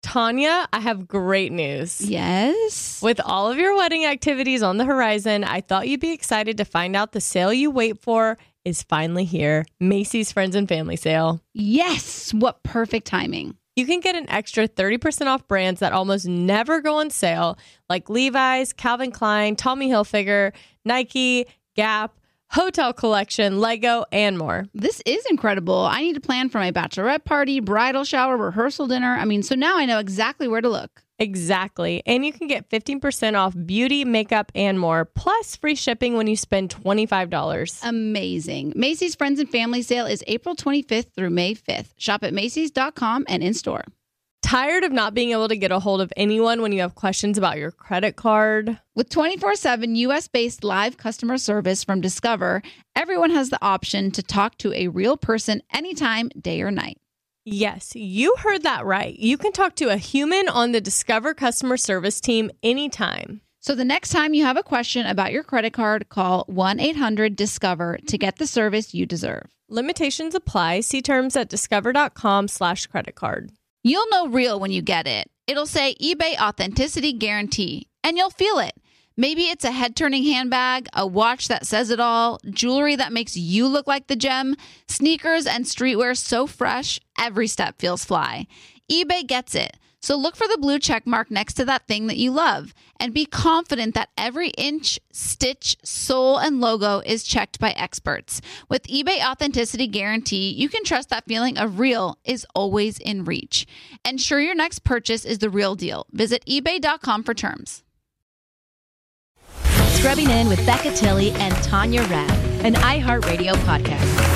Tanya, I have great news. Yes. With all of your wedding activities on the horizon, I thought you'd be excited to find out the sale you wait for is finally here. Macy's Friends and Family Sale. Yes. What perfect timing. You can get an extra 30% off brands that almost never go on sale, like Levi's, Calvin Klein, Tommy Hilfiger, Nike, Gap, Hotel Collection, Lego, and more. This is incredible. I need to plan for my bachelorette party, bridal shower, rehearsal dinner. So now I know exactly where to look. Exactly. And you can get 15% off beauty, makeup, and more, plus free shipping when you spend $25. Amazing. Macy's Friends and Family Sale is April 25th through May 5th. Shop at Macy's.com and in-store. Tired of not being able to get a hold of anyone when you have questions about your credit card? With 24/7 U.S.-based live customer service from Discover, everyone has the option to talk to a real person anytime, day or night. Yes, you heard that right. You can talk to a human on the Discover customer service team anytime. So the next time you have a question about your credit card, call 1-800-DISCOVER to get the service you deserve. Limitations apply. See terms at discover.com/creditcard. You'll know real when you get it. It'll say eBay Authenticity Guarantee, and you'll feel it. Maybe it's a head-turning handbag, a watch that says it all, jewelry that makes you look like the gem, sneakers and streetwear so fresh, every step feels fly. eBay gets it. So look for the blue check mark next to that thing that you love and be confident that every inch, stitch, sole, and logo is checked by experts. With eBay Authenticity Guarantee, you can trust that feeling of real is always in reach. Ensure your next purchase is the real deal. Visit ebay.com for terms. Scrubbing In with Becca Tilley and Tanya Rapp, an iHeartRadio podcast.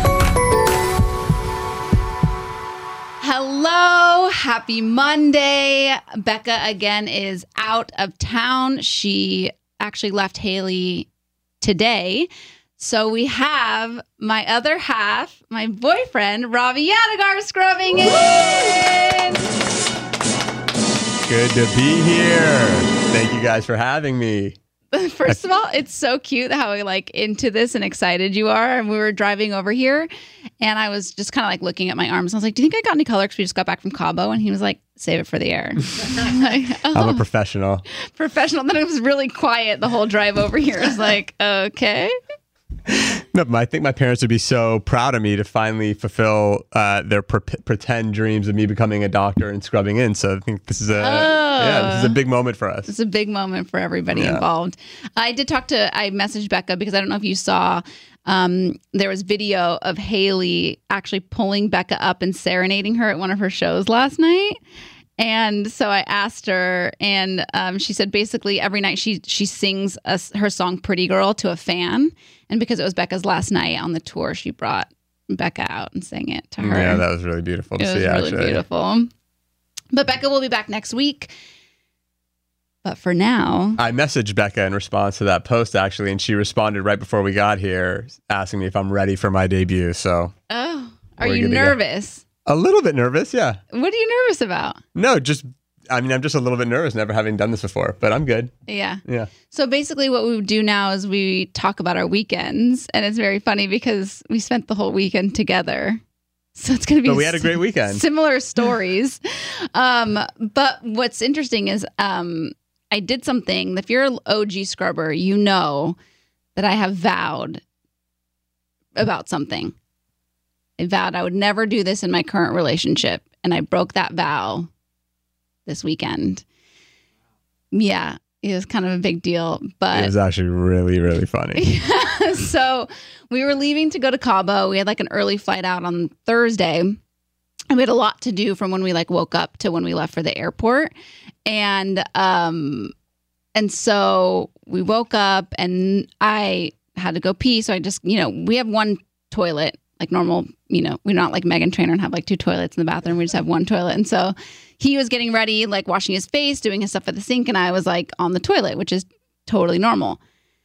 Hello, happy Monday. Becca again is out of town. She actually left Haley today. So we have my other half, my boyfriend, Ravi Yadigar, scrubbing in. Good to be here. Thank you guys for having me. First of all, it's so cute how into this and excited you are. And we were driving over here and I was just kind of looking at my arms. I was like, do you think I got any color? Because we just got back from Cabo. And he was like, save it for the air. I'm a professional. Then it was really quiet the whole drive over here. I was like, okay. No, but I think my parents would be so proud of me to finally fulfill their pretend dreams of me becoming a doctor and scrubbing in. So I think this is a big moment for us. It's a big moment for everybody involved. I messaged Becca because I don't know if you saw, there was video of Haley actually pulling Becca up and serenading her at one of her shows last night. And so I asked her, and she said basically every night she sings her song Pretty Girl to a fan. And because it was Becca's last night on the tour, she brought Becca out and sang it to her. Yeah, that was really beautiful to see, It was really beautiful. But Becca will be back next week. But for now... I messaged Becca in response to that post, actually, and she responded right before we got here, asking me if I'm ready for my debut. So, are you nervous? A little bit nervous, yeah. What are you nervous about? No, I'm just a little bit nervous, never having done this before, but I'm good. Yeah. Yeah. So basically what we do now is we talk about our weekends, and it's very funny because we spent the whole weekend together. So it's going to be... But we had a great weekend. Similar stories. But what's interesting is I did something. If you're an OG scrubber, you know that I have vowed about something. I vowed I would never do this in my current relationship, and I broke that vow this weekend. Yeah, it was kind of a big deal, but it was actually really, really funny. So we were leaving to go to Cabo. We had an early flight out on Thursday, and we had a lot to do from when we woke up to when we left for the airport. And so we woke up and I had to go pee. So I just, we have one toilet, like normal, we're not like Meghan Trainor and have two toilets in the bathroom. We just have one toilet. And so he was getting ready, washing his face, doing his stuff at the sink. And I was on the toilet, which is totally normal.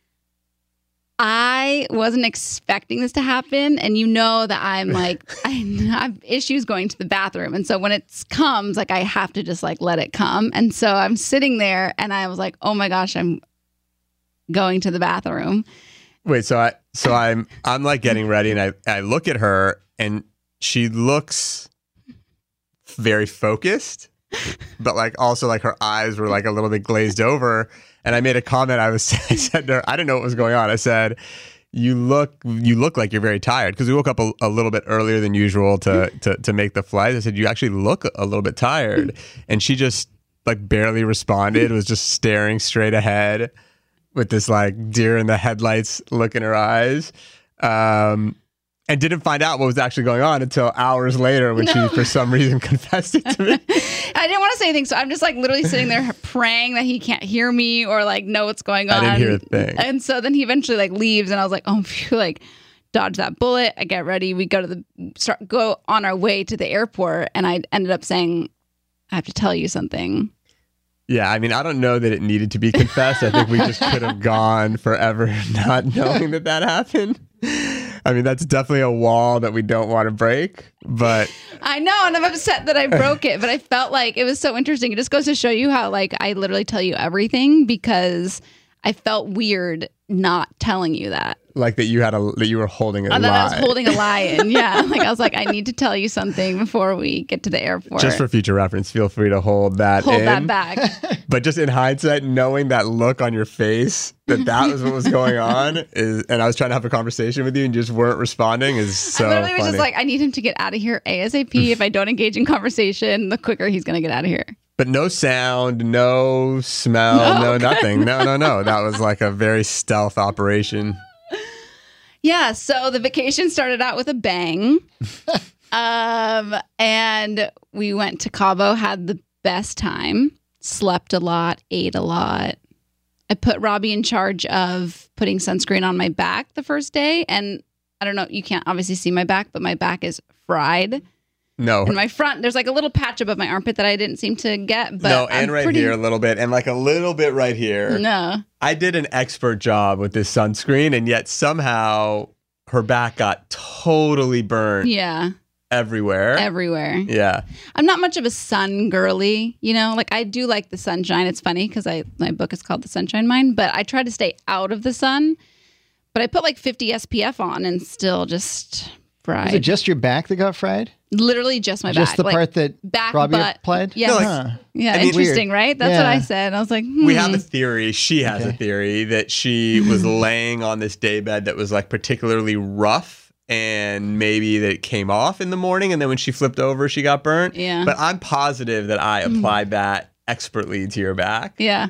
I wasn't expecting this to happen. And that I'm I have issues going to the bathroom. And so when it comes, I have to just let it come. And so I'm sitting there and I was like, oh my gosh, I'm going to the bathroom. Wait, so I'm getting ready and I look at her and she looks very focused. but like also like her eyes were like a little bit glazed over. And I made a comment. I said to her, I didn't know what was going on. I said, you look like you're very tired, because we woke up a little bit earlier than usual to make the flight. I said, you actually look a little bit tired. And she just like barely responded, was just staring straight ahead with this like deer in the headlights look in her eyes. And didn't find out what was actually going on until hours later when she, for some reason, confessed it to me. I didn't want to say anything, so I'm just like literally sitting there praying that he can't hear me or like know what's going on. I didn't hear a thing. And so then he eventually like leaves, and I was like, oh, phew, like dodge that bullet. I get ready. We go to go on our way to the airport, and I ended up saying, I have to tell you something. Yeah, I mean, I don't know that it needed to be confessed. I think we just could have gone forever not knowing that happened. I mean, that's definitely a wall that we don't want to break, but... I know, and I'm upset that I broke it, but I felt like it was so interesting. It just goes to show you how, like, I literally tell you everything because I felt weird not telling you that. Like that you were holding a lie. That I was holding a lie in, yeah. Like, I was like, I need to tell you something before we get to the airport. Just for future reference, feel free to hold that back. But just in hindsight, knowing that look on your face, that was what was going on, and I was trying to have a conversation with you and you just weren't responding, is so funny. I literally was just like, I need him to get out of here ASAP. If I don't engage in conversation, the quicker he's going to get out of here. But no sound, no smell, no nothing. No. That was like a very stealth operation. Yeah, so the vacation started out with a bang. And we went to Cabo, had the best time, slept a lot, ate a lot. I put Robbie in charge of putting sunscreen on my back the first day. And I don't know, you can't obviously see my back, but my back is fried. No. In my front, there's like a little patch above my armpit that I didn't seem to get. But no, and right here a little bit, and like a little bit right here. No. I did an expert job with this sunscreen, and yet somehow her back got totally burnt. Yeah. Everywhere. Yeah. I'm not much of a sun girly, you know? Like, I do like the sunshine. It's funny because my book is called The Sunshine Mind, but I try to stay out of the sun. But I put like 50 SPF on and still just fried. Was it just your back that got fried? Literally just my back. Just the part that back, Robbie butt applied? Yes. Huh. Yeah, I mean, interesting, weird. right? That's what I said. I was like, We have a theory. She has a theory that she was laying on this daybed that was like particularly rough, and maybe that it came off in the morning, and then when she flipped over, she got burnt. Yeah. But I'm positive that I applied that expertly to your back. Yeah.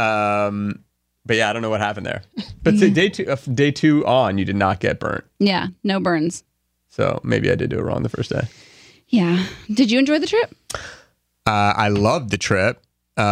But yeah, I don't know what happened there. But day two on, you did not get burnt. Yeah, no burns. So maybe I did do it wrong the first day. Yeah. Did you enjoy the trip? I loved the trip.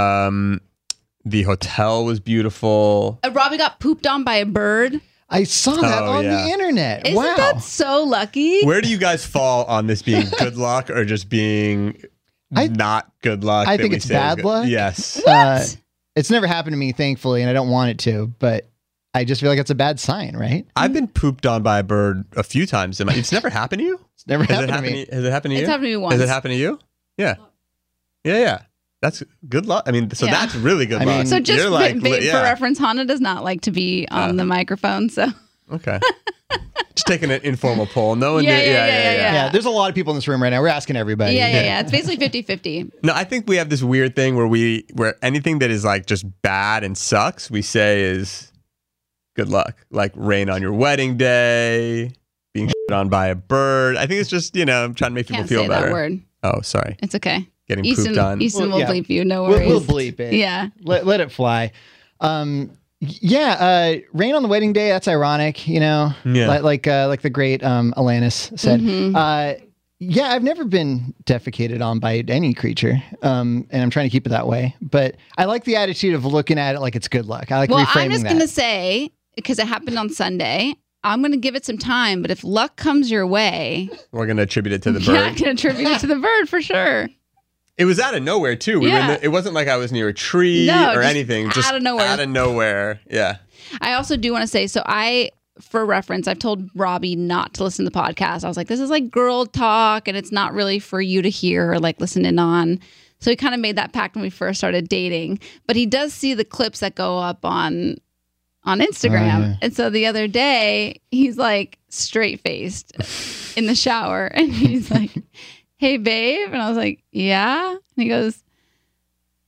The hotel was beautiful. Robbie got pooped on by a bird. I saw that on the internet. Isn't that so lucky? Where do you guys fall on this being good luck or just being not good luck? I think it's bad luck. Yes. It's never happened to me, thankfully, and I don't want it to, but I just feel like it's a bad sign, right? I've been pooped on by a bird a few times. It's never happened to you? It's never happened to me. Has it happened to you? It's happened to me once. Has it happened to you? Yeah. Yeah. That's good luck. I mean, so that's really good luck. So just You're like, for reference, Hannah does not like to be on the microphone, so. Okay. Just taking an informal poll. No one Yeah, there's a lot of people in this room right now. We're asking everybody. Yeah. It's basically 50-50. No, I think we have this weird thing where anything that is like just bad and sucks, we say is good luck. Like rain on your wedding day, being shit on by a bird. I think it's just, I'm trying to make people feel better. That word. Oh, sorry. It's okay. Getting pooped on. Easton will bleep you. No worries. We'll bleep it. Yeah. Let it fly. Rain on the wedding day, that's ironic, Yeah. like the great Alanis said. I've never been defecated on by any creature, and I'm trying to keep it that way. But I like the attitude of looking at it like it's good luck. I like reframing that. I'm just going to say, because it happened on Sunday, I'm going to give it some time, but if luck comes your way... We're going to attribute it to the bird. Yeah, I'm going to attribute it to the bird for sure. It was out of nowhere, too. It wasn't like I was near a tree or anything. Just out of nowhere. Yeah. I also do want to say, for reference, I've told Robbie not to listen to the podcast. I was like, this is like girl talk, and it's not really for you to hear or like listen in on. So he kind of made that pact when we first started dating. But he does see the clips that go up on Instagram. And so the other day, he's like straight-faced in the shower, and he's like... Hey, babe. And I was like, yeah. And he goes,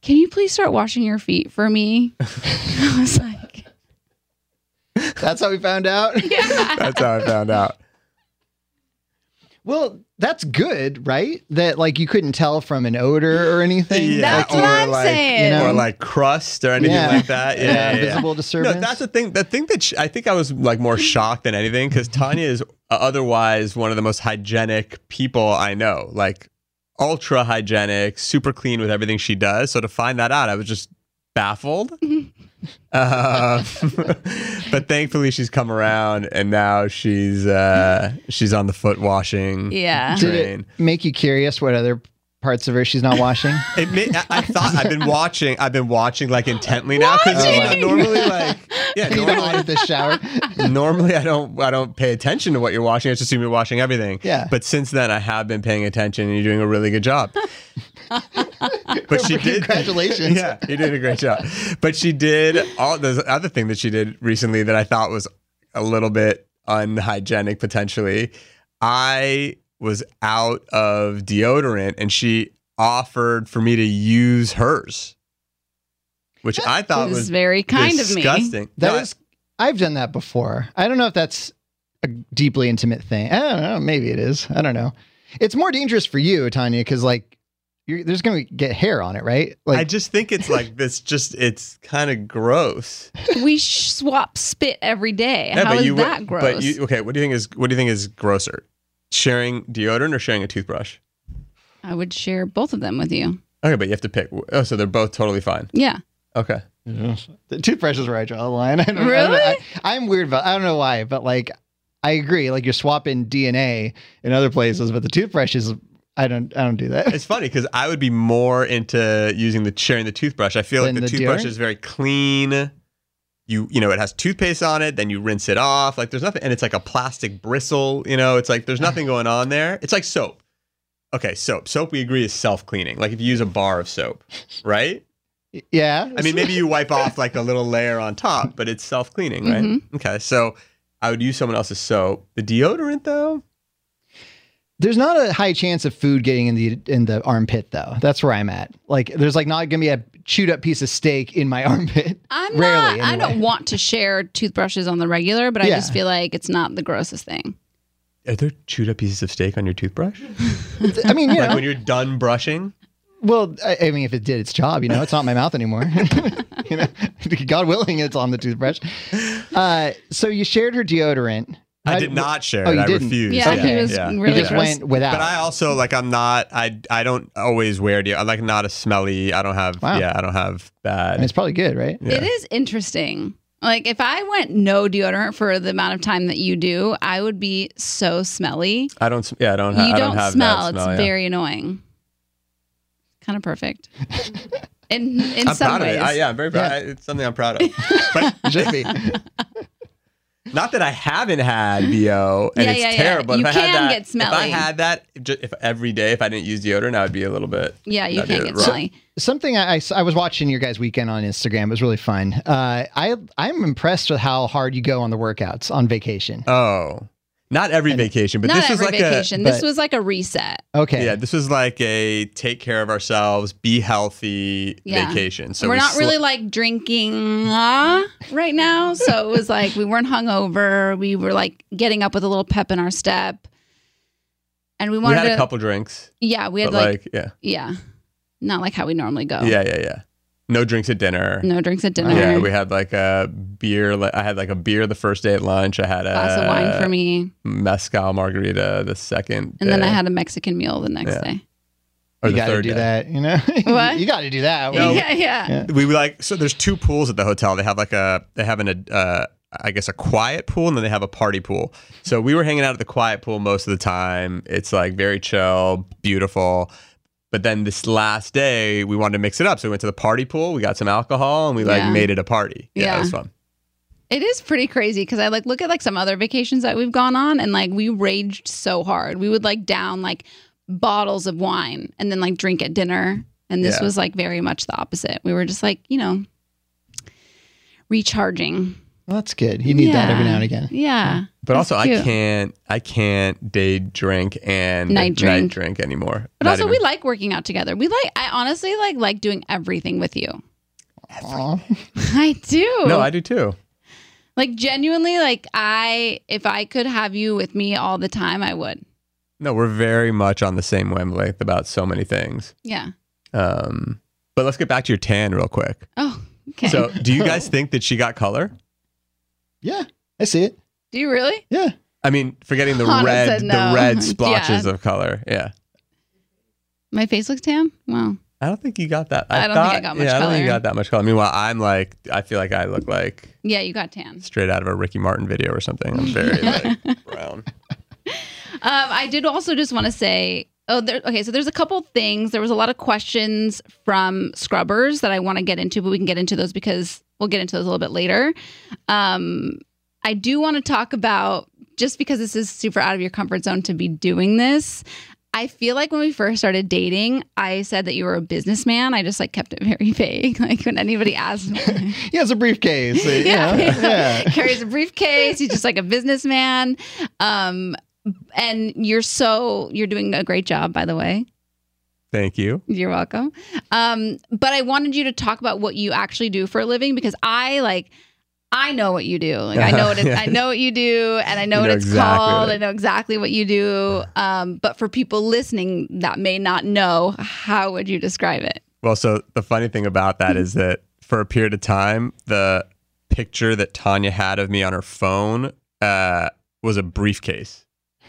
can you please start washing your feet for me? I was like, That's how we found out. yeah. That's how I found out. Well, that's good, right? That like you couldn't tell from an odor or anything. Yeah, That's what I'm saying. you know? Or like crust or anything like that. Yeah, Visible disturbance. No, that's the thing. The thing that I think I was like more shocked than anything because Tanya is otherwise one of the most hygienic people I know. Like ultra hygienic, super clean with everything she does. So to find that out, I was just baffled. But thankfully she's come around and now she's on the foot washing Yeah. Did train. it make you curious what other parts of her she's not washing? I thought I've been watching like intently now because normally like Even at the shower. normally I don't pay attention to what you're watching. I just assume you're watching everything. Yeah. But since then I have been paying attention and you're doing a really good job. But she did. Congratulations. Yeah, you did a great job. But she did there's other thing that she did recently that I thought was a little bit unhygienic potentially. I was out of deodorant and she offered for me to use hers, which I thought It was was very kind of me. disgusting. I've done that before. I don't know if that's a deeply intimate thing. I don't know. Maybe it is. I don't know. It's more dangerous for you, Tanya, because like there's going to get hair on it, right? Like I just think it's like this. It's kind of gross. We swap spit every day. Yeah, How but is that gross? But okay, what do you think is grosser? Sharing deodorant or sharing a toothbrush? I would share both of them with you. Okay, but you have to pick. Oh, so they're both totally fine. Yeah. Okay. the toothbrush is where I draw the line. I don't, Really? I'm weird about. I don't know why, but like I agree. Like you're swapping DNA in other places, but the toothbrush is. I don't do that. It's funny because I would be more into sharing the toothbrush. I feel like Than the the toothbrush deodorant? is very clean. You know, it has toothpaste on it, then you rinse it off. Like there's nothing, and it's like a plastic bristle, you know, it's like there's nothing going on there. It's like soap. Okay, soap. Soap, we agree, is self-cleaning. Like if you use a bar of soap, right? Yeah. I mean, maybe you wipe off like a little layer on top, but it's self-cleaning, right? Mm-hmm. Okay, so I would use someone else's soap. The deodorant, though? There's not a high chance of food getting in the armpit, though. That's where I'm at. Like, there's like not gonna be a chewed up piece of steak in my armpit. I'm Rarely, not. I anyway. don't want to share toothbrushes on the regular, but I Yeah. just feel like it's not the grossest thing. Are there chewed up pieces of steak on your toothbrush? I mean, you Like know, when you're done brushing? well, I mean, if it did its job, you know, it's not in my mouth anymore. You know, God willing, it's on the toothbrush. So you shared her deodorant. I did not share Oh, it. you I didn't? refused. Yeah, Okay. he was yeah. You really just gross. went without. But I also like I'm not I don't always wear deodorant. I'm like not a smelly. I don't have Wow. I don't have And bad. it's probably good, right? Yeah. It is interesting. Like if I went no deodorant for the amount of time that you do, I would be so smelly. I don't You I don't don't have smell. that smell. It's yeah. very annoying. Kind of perfect. In I'm some proud ways. of it. I'm very proud. Yeah. It's something I'm proud of. But It should be. not that I haven't had BO and Yeah, it's yeah, yeah. terrible. You If I had can that, get smelly. If I had that, if every day, if I didn't use deodorant, I would be a little bit. Yeah, you that'd be can't get rough. smelly. Something I was watching your guys' weekend on Instagram. It was really fun. I'm impressed with how hard you go on the workouts on vacation. Oh, not every vacation, but Not this was every like vacation. a. This but- was like a reset. Okay. Yeah, this was like a take care of ourselves, be healthy Yeah. vacation. So We're we not really like drinking right now. So it was like we weren't hungover. We were like getting up with a little pep in our step. And we we wanted had to. a couple drinks, Yeah, we had but like, yeah, not like how we normally go. yeah. No drinks at dinner. No drinks at dinner. Yeah, we had like a beer. I had like a beer the first day at lunch. I had a Glass of wine for me. mezcal margarita the second And then day. I had a Mexican meal the next Yeah. day. or You the got to third do day. that, you know? What? You got to do that. No. Yeah. We were like, so there's two pools at the hotel. They have like I guess a quiet pool, and then they have a party pool. So we were hanging out at the quiet pool most of the time. It's like very chill, beautiful. But then this last day, we wanted to mix it up. So we went to the party pool. We got some alcohol, and we like Yeah. made it a party. Yeah, Yeah. it was fun. It is pretty crazy because I like look at like some other vacations that we've gone on and like we raged so hard. We would like down like bottles of wine and then like drink at dinner. And this Yeah. was like very much the opposite. We were just like, you know, recharging. Well, that's good. You need that every now and again. Yeah. But also, cute. I can't day drink and Night drink. anymore. But Not also, even- we like working out together. I honestly like doing everything with you. Aw. I do. No, I do too. Like genuinely, like if I could have you with me all the time, I would. No, we're very much on the same wavelength about so many things. Yeah. But let's get back to your tan real quick. Oh, okay. So, do you guys think that she got color? Yeah, I see it. Do you really? Yeah. I mean, forgetting the Hannah red, said no. the red splotches Yeah. of color. Yeah. My face looks tan? Wow. I don't think you got that. I don't think I got much I don't think you color. got that much color. Meanwhile, I feel like I look like Yeah, you got tan. straight out of a Ricky Martin video or something. I'm very like brown. I did also just want to say, so there's a couple things. There was a lot of questions from scrubbers that I want to get into, but we can get into those because we'll get into those a little bit later. I do want to talk about, just because this is super out of your comfort zone to be doing this, I feel like when we first started dating, I said that you were a businessman. I just like kept it very vague. Like when anybody asked me, He has a briefcase. Yeah. carries a briefcase. He's just like a businessman. And you're doing a great job, by the way. Thank you. You're welcome. But I wanted you to talk about what you actually do for a living, because I know what you do. Like I know what I know what you do, and I know what it's exactly called. what- I know exactly what you do. But for people listening that may not know, how would you describe it? Well, so the funny thing about that is that for a period of time, the picture that Tanya had of me on her phone was a briefcase,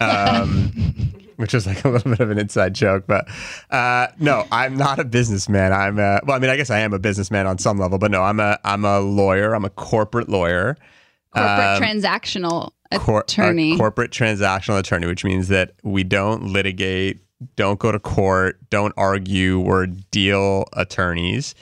which was like a little bit of an inside joke. But no, I'm not a businessman. I guess I am a businessman on some level, but no, I'm a lawyer. I'm a corporate lawyer. Corporate transactional attorney. A corporate transactional attorney, which means that we don't litigate, don't go to court, don't argue. We're deal attorneys.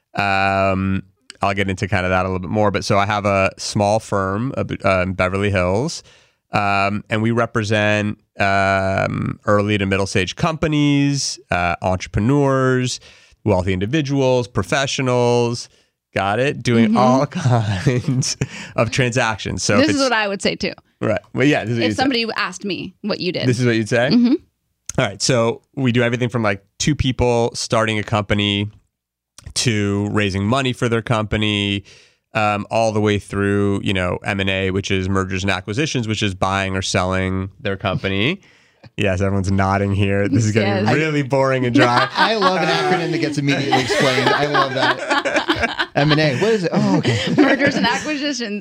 I'll get into kind of that a little bit more. But so I have a small firm in Beverly Hills, and we represent early to middle stage companies, entrepreneurs, wealthy individuals, professionals. Got it? Doing all kinds of transactions. So This is what I would say too. right. Well, yeah. This is what If you'd say. somebody asked me what you did. This is what you'd say? Mhm. All right. So we do everything from like two people starting a company to raising money for their company, all the way through, M&A, which is mergers and acquisitions, which is buying or selling their company. Yes, everyone's nodding here. This is getting Yes. really boring and dry. I love an acronym that gets immediately explained. I love that. M&A. What is it? Oh, okay. Mergers and acquisitions.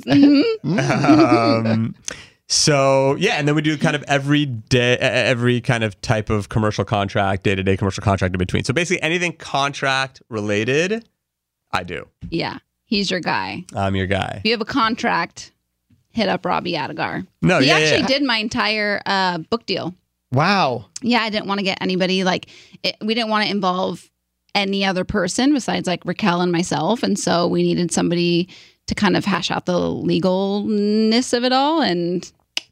Mhm. So yeah, and then we do kind of every kind of type of commercial contract, day-to-day commercial contract in between. So basically anything contract related, I do. Yeah, he's your guy. I'm your guy. If you have a contract, hit up Robbie Adagar. No, He yeah, actually yeah. did my entire book deal. Wow. Yeah, I didn't want to get anybody we didn't want to involve any other person besides like Raquel and myself. And so we needed somebody to kind of hash out the legalness of it all. And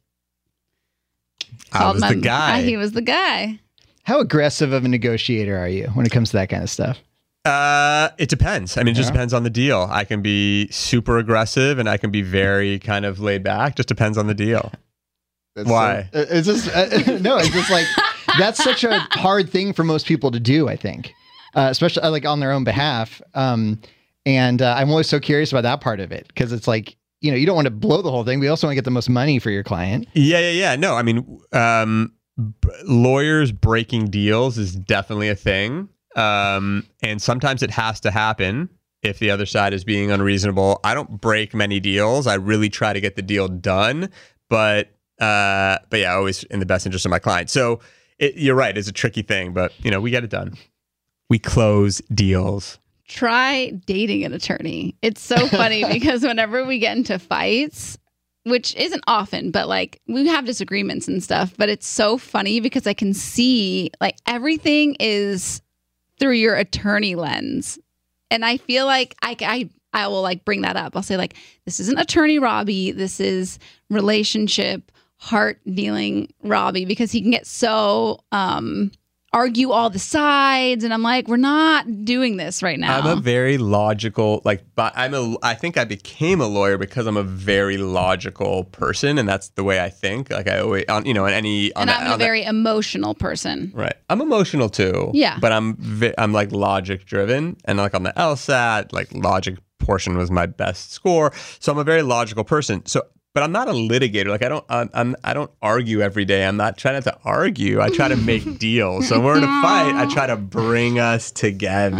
I was the guy. He was the guy. How aggressive of a negotiator are you when it comes to that kind of stuff? It depends. I mean, it just depends on the deal. I can be super aggressive and I can be very kind of laid back. Just depends on the deal. Why? It's just no. It's just like that's such a hard thing for most people to do. I think, especially like on their own behalf. And I'm always so curious about that part of it because it's like you don't want to blow the whole thing. We also want to get the most money for your client. Yeah. No, I mean, lawyers breaking deals is definitely a thing. And sometimes it has to happen if the other side is being unreasonable. I don't break many deals. I really try to get the deal done, but yeah, always in the best interest of my client. So you're right. It's a tricky thing, but we get it done. We close deals. Try dating an attorney. It's so funny because whenever we get into fights, which isn't often, but like we have disagreements and stuff, but it's so funny because I can see like everything is through your attorney lens. And I feel like I will like bring that up. I'll say like, this isn't attorney Robbie. This is relationship, heart dealing Robbie, because he can get so argue all the sides, and I'm like, we're not doing this right now. I'm a very logical, I think I became a lawyer because I'm a very logical person, and that's the way I think. Like I always, I'm a very emotional person. Right. I'm emotional too. Yeah. But I'm like logic driven, and like on the LSAT, like logic portion was my best score. So I'm a very logical person. But I'm not a litigator. Like I don't argue every day. I'm not trying to argue. I try to make deals. So when we're in a fight, I try to bring us together.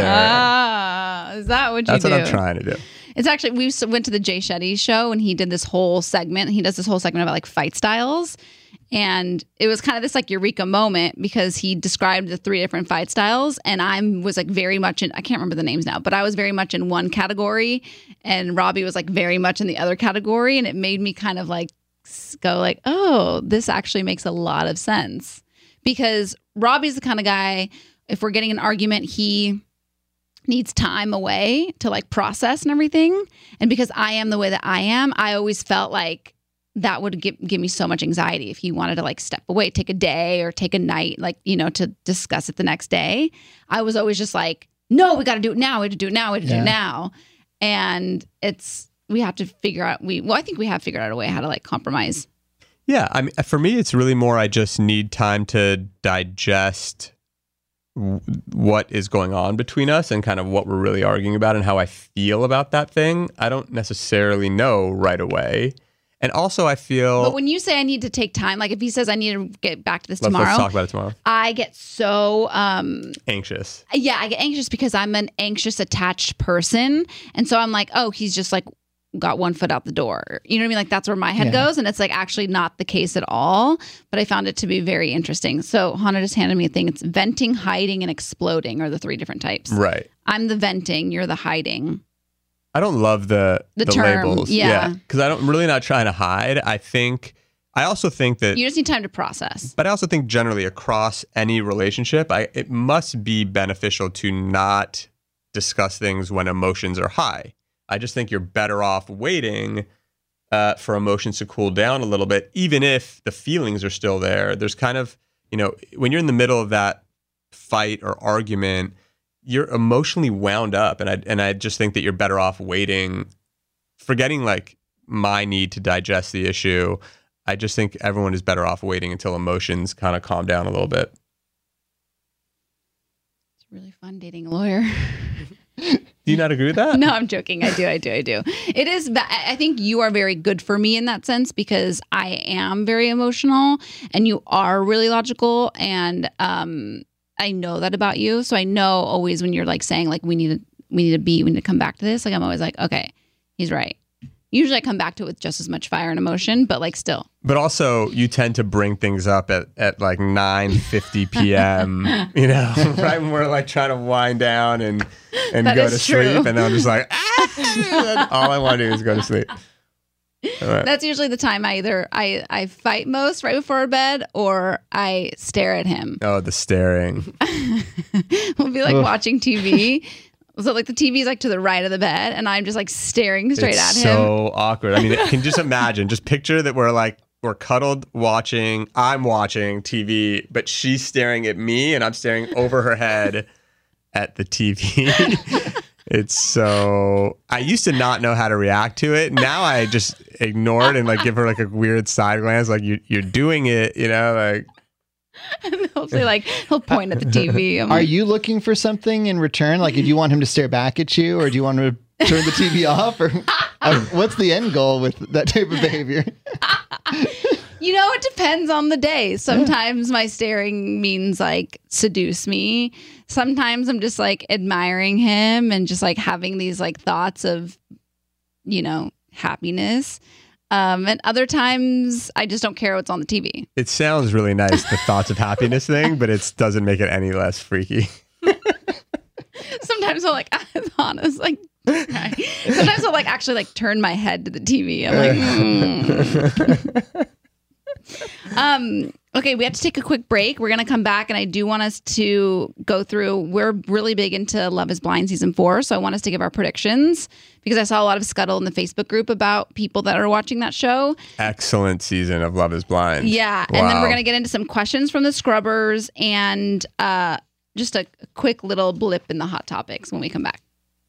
Is that what you do? That's what I'm trying to do. It's actually, we went to the Jay Shetty show, and he did this whole segment. He does this whole segment about like fight styles. And it was kind of this like eureka moment because he described the 3 different fight styles. And I was like very much in, I can't remember the names now, but I was very much in one category. And Robbie was like very much in the other category. And it made me kind of like go like, oh, this actually makes a lot of sense. Because Robbie's the kind of guy, if we're getting an argument, he needs time away to like process and everything. And because I am the way that I am, I always felt like that would give me so much anxiety if he wanted to like step away, take a day or take a night, like, to discuss it the next day. I was always just like, no, we got to do it now. We have to do it now. We have to do it now. And we have to figure out, I think we have figured out a way how to like compromise. Yeah. I mean, for me, it's really more, I just need time to digest what is going on between us and kind of what we're really arguing about and how I feel about that thing. I don't necessarily know right away. And also I feel... But when you say I need to take time, like if he says I need to get back to this tomorrow... Let's talk about it tomorrow. I get so... anxious. Yeah, I get anxious because I'm an anxious, attached person. And so I'm like, oh, he's just like got one foot out the door. You know what I mean? Like that's where my head goes. And it's like actually not the case at all. But I found it to be very interesting. So Hannah just handed me a thing. It's venting, hiding, and exploding are the 3 different types. Right. I'm the venting. You're the hiding. I don't love the term, labels. Yeah. Because I'm really not trying to hide. I also think that... You just need time to process. But I also think generally across any relationship, it must be beneficial to not discuss things when emotions are high. I just think you're better off waiting for emotions to cool down a little bit, even if the feelings are still there. There's kind of, when you're in the middle of that fight or argument, you're emotionally wound up. And I just think that you're better off waiting, forgetting like my need to digest the issue. I just think everyone is better off waiting until emotions kind of calm down a little bit. It's really fun dating a lawyer. Do you not agree with that? No, I'm joking. I do. It is. I think you are very good for me in that sense because I am very emotional and you are really logical. And I know that about you. So I know always when you're like saying like we need to come back to this. Like I'm always like, okay, he's right. Usually I come back to it with just as much fire and emotion, but like still. But also you tend to bring things up at like 9:50 p.m., right when we're like trying to wind down and go to sleep. And then I'm just like, all I want to do is go to sleep. Right. That's usually the time I fight most right before bed or I stare at him. Oh, the staring. We'll be like watching TV. So like the TV is like to the right of the bed and I'm just like staring straight at him. So awkward. I mean, can you just imagine, just picture that we're cuddled watching, I'm watching TV, but she's staring at me and I'm staring over her head at the TV. It's so, I used to not know how to react to it. Now I just ignore it and like give her like a weird side glance. Like you're doing it, like. And he'll say like, he'll point at the TV. Are you looking for something in return? Like, do you want him to stare back at you or do you want him to turn the TV off? Or what's the end goal with that type of behavior? It depends on the day. Sometimes my staring means like seduce me. Sometimes I'm just like admiring him and just like having these like thoughts of, happiness. And other times I just don't care what's on the TV. It sounds really nice, the thoughts of happiness thing, but it doesn't make it any less freaky. Sometimes I'll like, Hannah's like, sometimes I'll like actually like turn my head to the TV. I'm like, Okay, we have to take a quick break. We're going to come back, and I do want us to go through. We're really big into Love is Blind season 4, so I want us to give our predictions because I saw a lot of scuttle in the Facebook group about people that are watching that show. Excellent season of Love is Blind. Yeah, Wow. and then we're going to get into some questions from the scrubbers and just a quick little blip in the hot topics when we come back.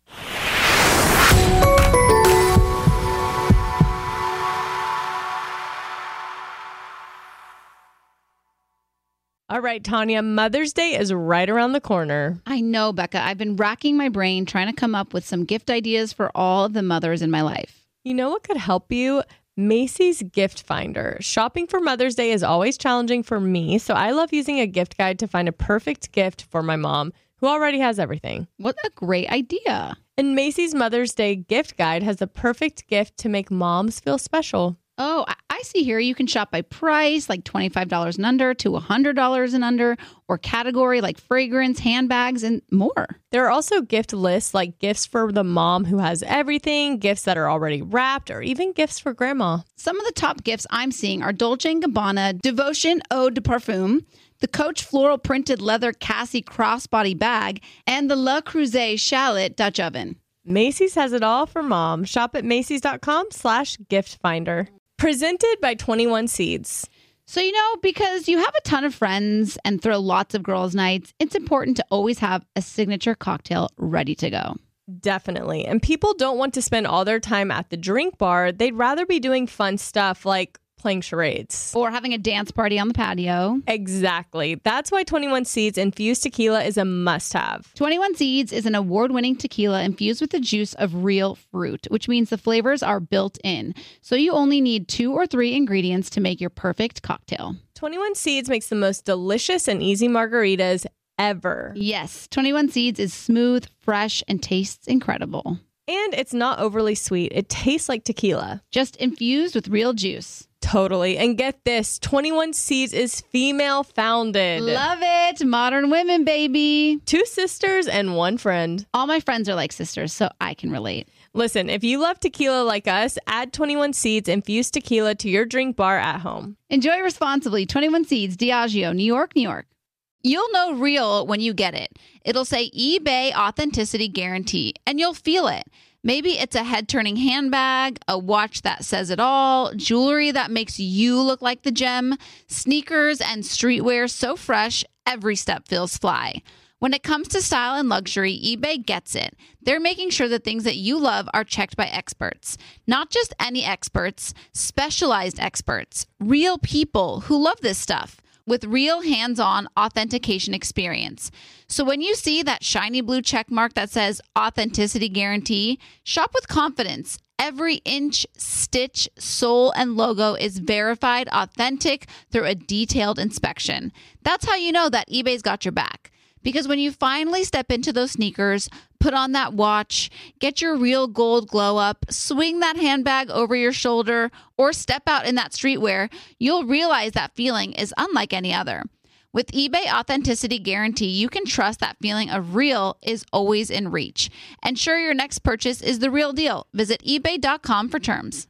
All right, Tanya, Mother's Day is right around the corner. I know, Becca. I've been racking my brain trying to come up with some gift ideas for all of the mothers in my life. You know what could help you? Macy's Gift Finder. Shopping for Mother's Day is always challenging for me, so I love using a gift guide to find a perfect gift for my mom, who already has everything. What a great idea. And Macy's Mother's Day gift guide has the perfect gift to make moms feel special. Oh, I see here you can shop by price, like $25 and under to $100 and under, or category like fragrance, handbags, and more. There are also gift lists like gifts for the mom who has everything, gifts that are already wrapped, or even gifts for grandma. Some of the top gifts I'm seeing are Dolce & Gabbana Devotion Eau de Parfum, the Coach floral printed leather Cassie crossbody bag, and the Le Creuset Shallot Dutch oven. Macy's has it all for mom. Shop at Macy's.com/gift finder. Presented by 21 Seeds. So, because you have a ton of friends and throw lots of girls' nights, it's important to always have a signature cocktail ready to go. Definitely. And people don't want to spend all their time at the drink bar. They'd rather be doing fun stuff like playing charades. Or having a dance party on the patio. Exactly. That's why 21 Seeds infused tequila is a must-have. 21 Seeds is an award-winning tequila infused with the juice of real fruit, which means the flavors are built in. So you only need 2 or 3 ingredients to make your perfect cocktail. 21 Seeds makes the most delicious and easy margaritas ever. Yes, 21 Seeds is smooth, fresh, and tastes incredible. And it's not overly sweet. It tastes like tequila. Just infused with real juice. Totally. And get this, 21 Seeds is female founded. Love it. Modern women, baby. 2 sisters and 1 friend. All my friends are like sisters, so I can relate. Listen, if you love tequila like us, add 21 Seeds infused tequila to your drink bar at home. Enjoy responsibly. 21 Seeds, Diageo, New York, New York. You'll know real when you get it. It'll say eBay Authenticity Guarantee, and you'll feel it. Maybe it's a head-turning handbag, a watch that says it all, jewelry that makes you look like the gem, sneakers and streetwear so fresh, every step feels fly. When it comes to style and luxury, eBay gets it. They're making sure the things that you love are checked by experts. Not just any experts, specialized experts, real people who love this stuff, with real hands-on authentication experience. So when you see that shiny blue check mark that says Authenticity Guarantee, shop with confidence. Every inch, stitch, sole, and logo is verified authentic through a detailed inspection. That's how you know that eBay's got your back. Because when you finally step into those sneakers, put on that watch, get your real gold glow up, swing that handbag over your shoulder, or step out in that streetwear, you'll realize that feeling is unlike any other. With eBay Authenticity Guarantee, you can trust that feeling of real is always in reach. Ensure your next purchase is the real deal. Visit ebay.com for terms.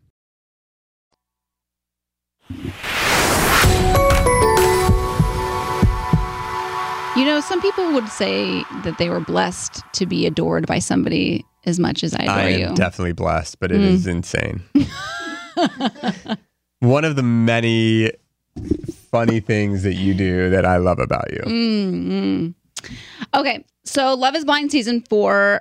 Some people would say that they were blessed to be adored by somebody as much as I adore you. I am definitely blessed, but it is insane. One of the many funny things that you do that I love about you. Mm-hmm. Okay, so Love is Blind season 4.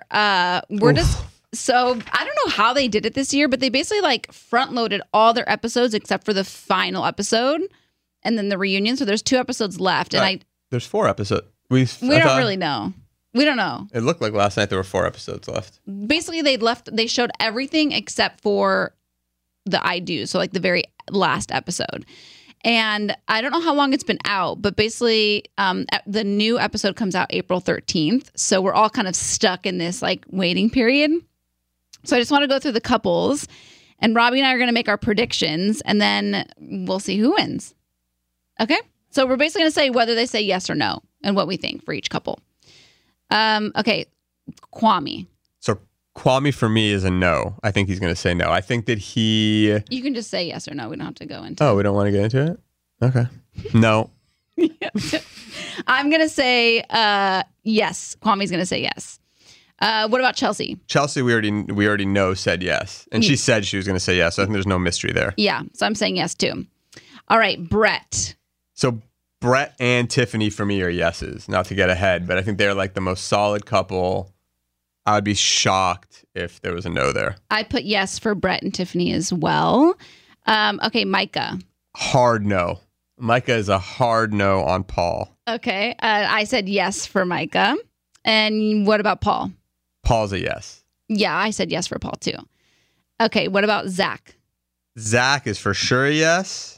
So I don't know how they did it this year, but they basically front loaded all their episodes except for the final episode and then the reunion. So there's 2 episodes left, and there's 4 episodes. We don't really know. We don't know. It looked like last night there were 4 episodes left. Basically, they showed everything except for the I Do, so the very last episode. And I don't know how long it's been out, but basically the new episode comes out April 13th. So we're all kind of stuck in this waiting period. So I just want to go through the couples, and Robbie and I are going to make our predictions, and then we'll see who wins. Okay? So we're basically going to say whether they say yes or no and what we think for each couple. Okay, Kwame. So Kwame for me is a no. I think he's going to say no. I think that he... You can just say yes or no. We don't have to go into Oh, we don't want to get into it? Okay. No. I'm going to say yes. Kwame's going to say yes. What about Chelsea? Chelsea, we already know said yes. And she said she was going to say yes. So I think there's no mystery there. Yeah. So I'm saying yes too. All right. Brett. So Brett and Tiffany for me are yeses, not to get ahead, but I think they're like the most solid couple. I would be shocked if there was a no there. I put yes for Brett and Tiffany as well. Okay. Micah. Hard no. Micah is a hard no on Paul. Okay. I said yes for Micah. And what about Paul? Paul's a yes. Yeah, I said yes for Paul too. Okay, what about Zach? Zach is for sure a yes.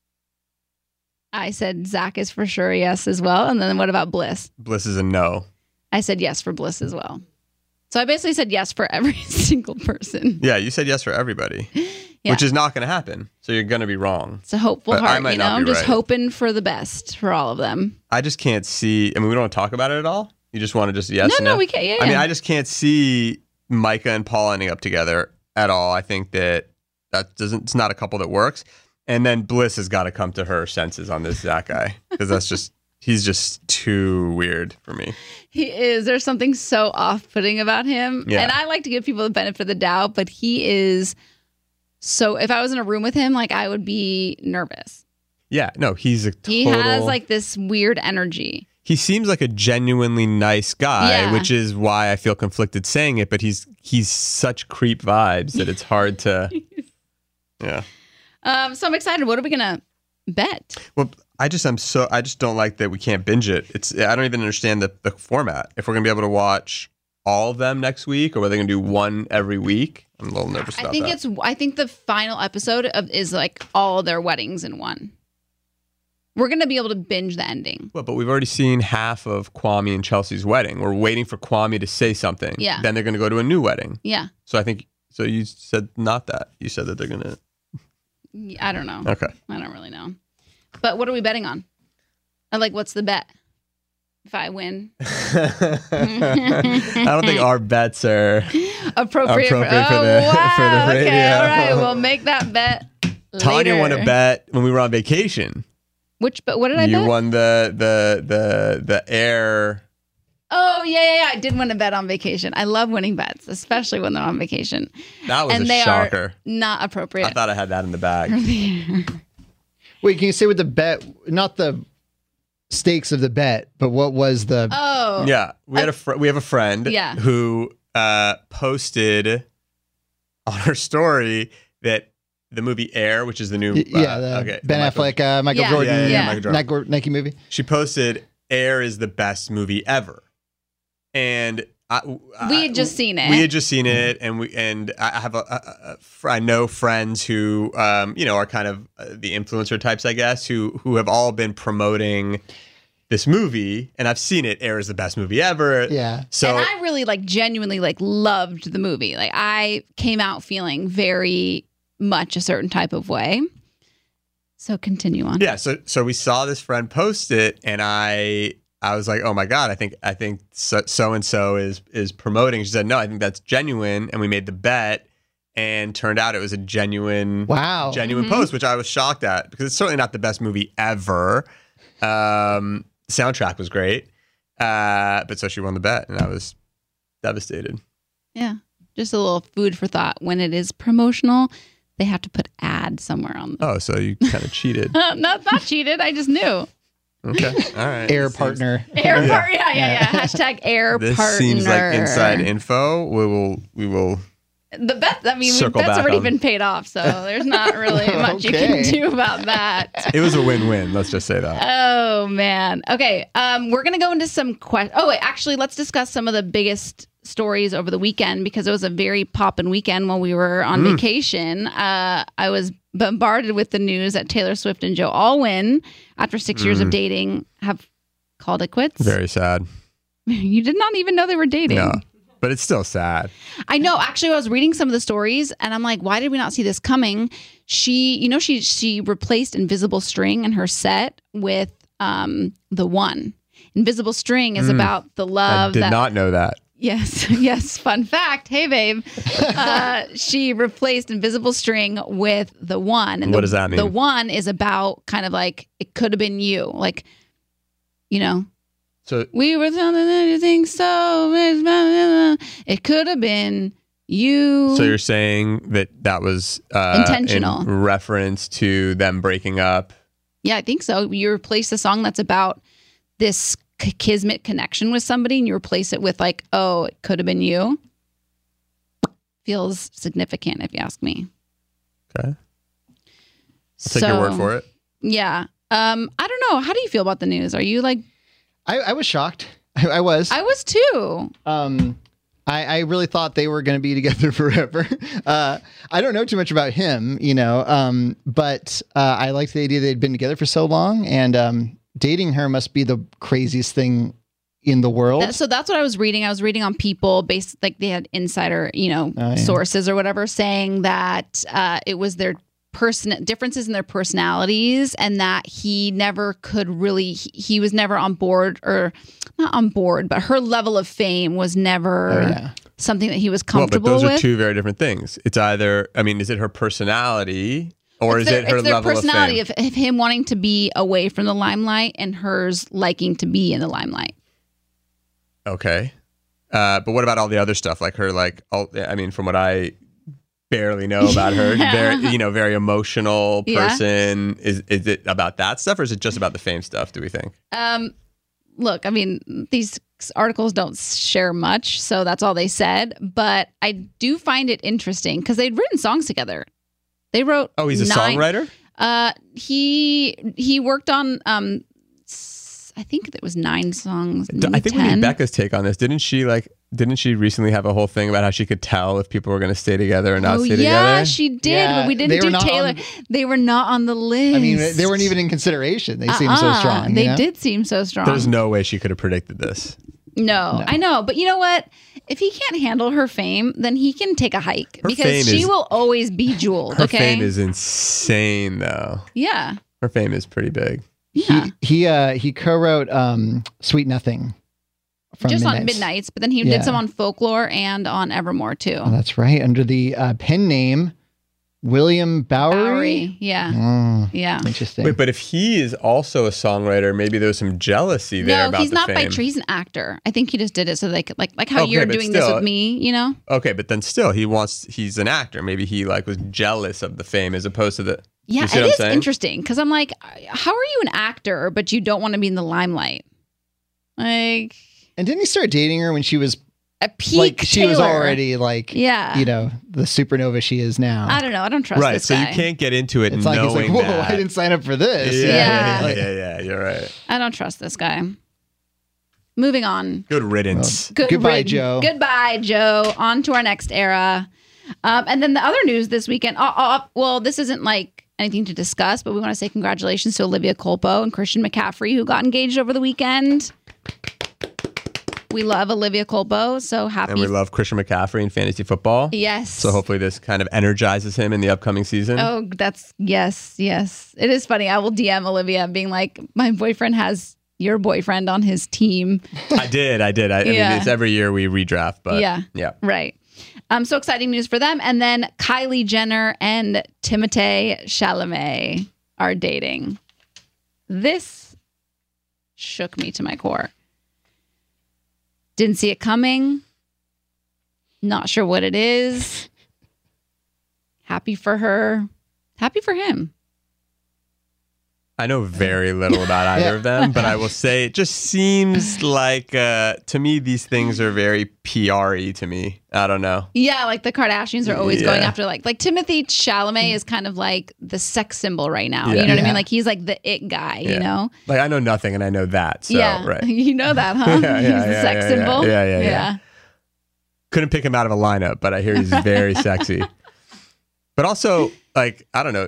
I said Zach is for sure a yes as well. And then what about Bliss? Bliss is a no. I said yes for Bliss as well. So I basically said yes for every single person. Yeah, you said yes for everybody, which is not going to happen. So you're going to be wrong. It's a hopeful But I heart, might you know? not be I'm just right. hoping for the best for all of them. I just can't see. I mean, we don't want to talk about it at all. You just want to just yes and No, we can't. Yeah, I mean, yeah. I just can't see Micah and Paul ending up together at all. I think that it's not a couple that works. And then Bliss has got to come to her senses on this Zach guy because he's just too weird for me. He is. There's something so off-putting about him. Yeah. And I like to give people the benefit of the doubt, but he is so, if I was in a room with him, like I would be nervous. Yeah, no, he's a total. He has like this weird energy. He seems like a genuinely nice guy, Yeah. which is why I feel conflicted saying it. But he's such creep vibes that it's hard to. Yeah. So I'm excited. What are we gonna bet? Well, I just don't like that we can't binge it. I don't even understand the format. If we're gonna be able to watch all of them next week, or whether they're gonna do one every week, I'm a little nervous about that. I think the final episode is like all their weddings in one. We're gonna be able to binge the ending. Well, but we've already seen half of Kwame and Chelsea's wedding. We're waiting for Kwame to say something. Yeah. Then they're gonna go to a new wedding. Yeah. So I think you said not that. You said that they're gonna. I don't know. Okay. I don't really know. But what are we betting on? Or like, what's the bet? If I win, I don't think our bets are appropriate for the wow. for the radio. Okay, all right, we'll make that bet. Tanya later. won a bet when we were on vacation. But what did I You bet? won the air. Oh yeah. I did win a bet on vacation. I love winning bets, especially when they're on vacation. That was And a they shocker. are not appropriate. I thought I had that in the bag. Wait, can you say with the bet, not the stakes of the bet, but what was the? Oh Yeah, we have a friend Yeah. who posted on her story that the movie Air, which is the new Ben Affleck, Michael Yeah, Jordan, yeah. Michael Jordan. Nike movie. She posted Air is the best movie ever, and we had just seen it. We had just seen it, and I have I know friends who are kind of the influencer types, I guess, who have all been promoting this movie, and I've seen it. Air is the best movie ever. Yeah. So and I really genuinely loved the movie. Like I came out feeling very much a certain type of way. So continue on. yeah, so we saw this friend post it, and I was like, oh my God, I think so and so is promoting. She said, no, I think that's genuine, and we made the bet, and turned out it was a genuine post, which I was shocked at because it's certainly not the best movie ever. Soundtrack was great, but so she won the bet, and I was devastated. Yeah. Just a little food for thought. When it is promotional, they have to put ad somewhere on the Oh, so you kind of cheated. not cheated. I just knew. Okay, all right. Air partner. Air partner. Yeah. Hashtag air This partner. seems like inside info. We will. The bet, Circle bet's back already on. been paid off, so there's not really much you can Okay. do about that. It was a win-win. Let's just say that. Oh man. Okay. We're gonna go into some questions. Oh wait, actually, let's discuss some of the biggest stories over the weekend because it was a very poppin' weekend while we were on vacation. I was bombarded with the news that Taylor Swift and Joe Alwyn, after 6 years of dating, have called it quits. Very sad. You did not even know they were dating. No, but it's still sad. I know. Actually, I was reading some of the stories, and I'm like, why did we not see this coming? She replaced Invisible String in her set with The One. Invisible String is about the love. I did not know that. Yes, yes. Fun fact. Hey, babe. She replaced Invisible String with The One. And What does that mean? The One is about kind of like, it could have been you. Like, you know, So we were telling everything so it could have been you. you're saying that was Intentional. in reference to them breaking up. Yeah, I think so. You replace a song that's about this kismet connection with somebody and you replace it with like, oh, it could have been you. Feels significant if you ask me. Okay. I'll take your word for it. Yeah. I don't know. How do you feel about the news? Are you like... I was shocked. I was. I was too. I really thought they were going to be together forever. I don't know too much about him, you know, but I liked the idea they'd been together for so long, and dating her must be the craziest thing in the world. So that's what I was reading. I was reading on People, based like they had insider, sources or whatever, saying that it was their differences in their personalities, and that he never could really, he was never on board, or not on board, but her level of fame was never something that he was comfortable with. But those with. are two very different things. It's either, I mean, is it her personality, or is it her level of fame? It's their personality of him wanting to be away from the limelight and hers liking to be in the limelight. Okay. But what about all the other stuff? Like her, I mean, from what I barely know about her, very emotional person. Yeah. Is it about that stuff, or is it just about the fame stuff, do we think? Look, I mean, these articles don't share much, so that's all they said. But I do find it interesting because they'd written songs together. They wrote. Oh, he's a songwriter? He worked on I think it was 9 songs. I think 10. we need Becca's take on this. Didn't she recently have a whole thing about how she could tell if people were going to stay together or not stay together? Yeah, she did, but we didn't do Taylor. They were not on the list. I mean, they weren't even in consideration. They seemed so strong. They did seem so strong. There's no way she could have predicted this. No, I know. But you know what? If he can't handle her fame, then he can take a hike, because she will always be jeweled. Her okay? fame is insane, though. Yeah. Her fame is pretty big. Yeah. He co-wrote Sweet Nothing from just Midnights. on Midnights, but then he did some on Folklore and on Evermore too. Oh, that's right, under the pen name William Bowery. Yeah. Oh, yeah. Interesting. Wait, but if he is also a songwriter, maybe there's some jealousy there about the fame. No, he's not by trade. He's an actor. I think he just did it so they could like how you're doing this with me, you know? Okay, but then still he's an actor. Maybe he was jealous of the fame as opposed to the. Yeah, it is interesting because I'm like, how are you an actor but you don't want to be in the limelight? Like, and didn't he start dating her when she was a peak? She was already the supernova she is now. I don't know. I don't trust this guy. So you can't get into it it's knowing like, he's like, whoa, that. I didn't sign up for this. Yeah, you're right. I don't trust this guy. Moving on. Good riddance. Goodbye, Joe. Goodbye, Joe. On to our next era. And then the other news this weekend. Well, this isn't like anything to discuss, but we want to say congratulations to Olivia Culpo and Christian McCaffrey, who got engaged over the weekend. We love Olivia Culpo, so happy. And we love Christian McCaffrey in fantasy football. Yes. So hopefully this kind of energizes him in the upcoming season. Oh, yes. It is funny. I will DM Olivia being like, my boyfriend has your boyfriend on his team. I did. I mean, it's every year we redraft, but yeah. Right. So exciting news for them. And then Kylie Jenner and Timothée Chalamet are dating. This shook me to my core. Didn't see it coming. Not sure what it is. Happy for her. Happy for him. I know very little about either of them, but I will say it just seems like, to me, these things are very PR-y to me. I don't know. Yeah, like the Kardashians are always going after like Timothée Chalamet is kind of like the sex symbol right now. You know what I mean? Like he's like the it guy, you know? Like I know nothing and I know that. So, right. You know that, huh? He's the sex symbol. Yeah. Couldn't pick him out of a lineup, but I hear he's very sexy. But also, like, I don't know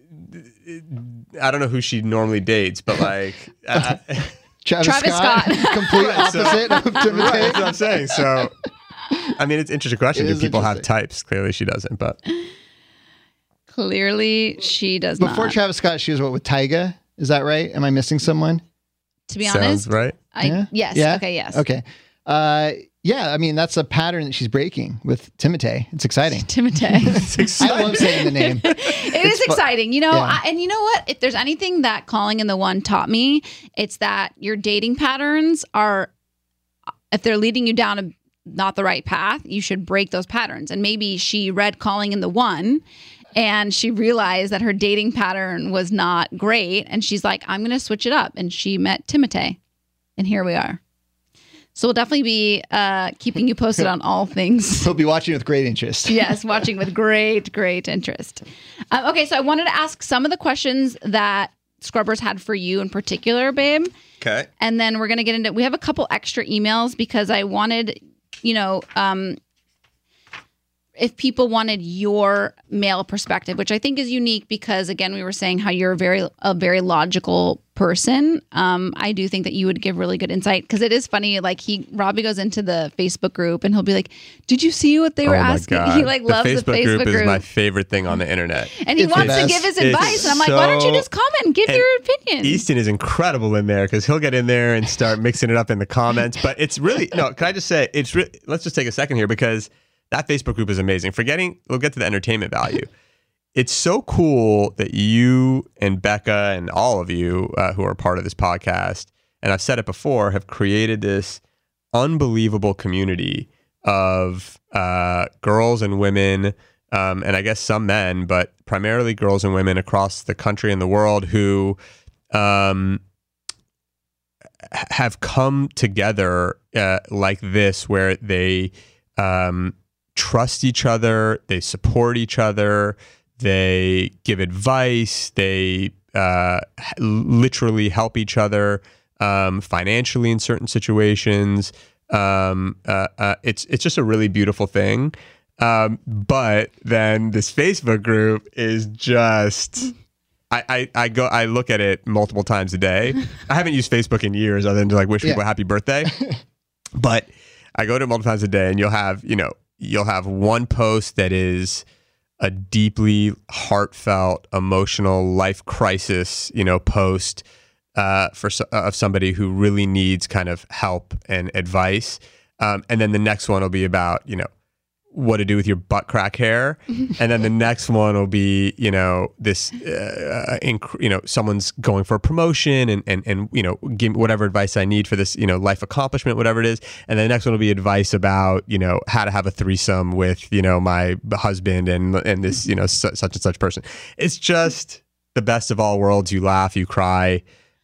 who she normally dates, but like Travis Scott. Complete opposite of Timothée. Right, that's what I'm saying. So, I mean, it's an interesting question. Do people have types? Clearly, she doesn't. But clearly, she does not. Before Travis Scott, she was with Tyga? Is that right? Am I missing someone? To be honest, sounds right. Yes. Yeah? Okay. Yes. Okay. Yeah, I mean, that's a pattern that she's breaking with Timotei. It's exciting. Timotei. I love saying the name. It is exciting. You know, yeah. And you know what? If there's anything that Calling in the One taught me, it's that your dating patterns are, if they're leading you down not the right path, you should break those patterns. And maybe she read Calling in the One and she realized that her dating pattern was not great. And she's like, I'm going to switch it up. And she met Timotei. And here we are. So we'll definitely be keeping you posted on all things. We'll be watching with great interest. Yes, watching with great interest. Okay, so I wanted to ask some of the questions that Scrubbers had for you in particular, babe. Okay. And then we're going to get into, we have a couple extra emails because I wanted, if people wanted your male perspective, which I think is unique because, again, we were saying how you're a very logical person. I do think that you would give really good insight because it is funny. Like Robbie goes into the Facebook group and he'll be like, "Did you see what they were asking?" God. He loves the Facebook group. Is my favorite thing on the internet. And he wants to give his advice. And I'm like, why don't you just comment and give your opinion? Easton is incredible in there because he'll get in there and start mixing it up in the comments. But it's really, can I just say, let's just take a second here because that Facebook group is amazing. We'll get to the entertainment value. It's so cool that you and Becca and all of you who are part of this podcast, and I've said it before, have created this unbelievable community of girls and women, and I guess some men, but primarily girls and women across the country and the world who have come together like this, where they trust each other, they support each other, they give advice, they literally help each other financially in certain situations. It's just a really beautiful thing. But then this Facebook group is just, I look at it multiple times a day. I haven't used Facebook in years other than to wish people happy birthday. But I go to it multiple times a day and you'll have one post that is a deeply heartfelt, emotional life crisis, post of somebody who really needs kind of help and advice. And then the next one will be about, what to do with your butt crack hair. And then the next one will be, this, someone's going for a promotion and give me whatever advice I need for this, life accomplishment, whatever it is. And then the next one will be advice about, how to have a threesome with, my husband and this, such and such person. It's just the best of all worlds. You laugh, you cry.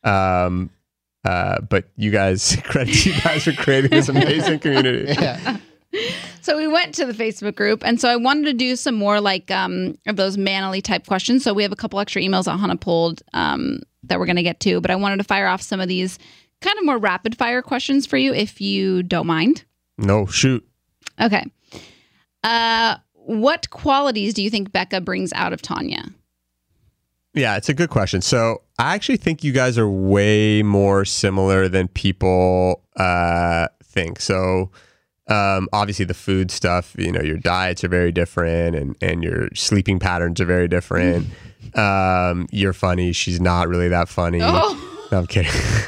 But you guys, credit to you guys for creating this amazing community. Yeah. So we went to the Facebook group, and so I wanted to do some more of those manly type questions. So we have a couple extra emails that Hannah pulled that we're going to get to, but I wanted to fire off some of these kind of more rapid fire questions for you, if you don't mind. No, shoot. Okay. What qualities do you think Becca brings out of Tanya? Yeah, it's a good question. So I actually think you guys are way more similar than people think. So obviously the food stuff, your diets are very different and your sleeping patterns are very different. You're funny. She's not really that funny. Oh. No, I'm kidding.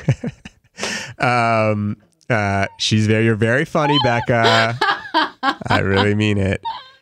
You're very funny, Becca. I really mean it.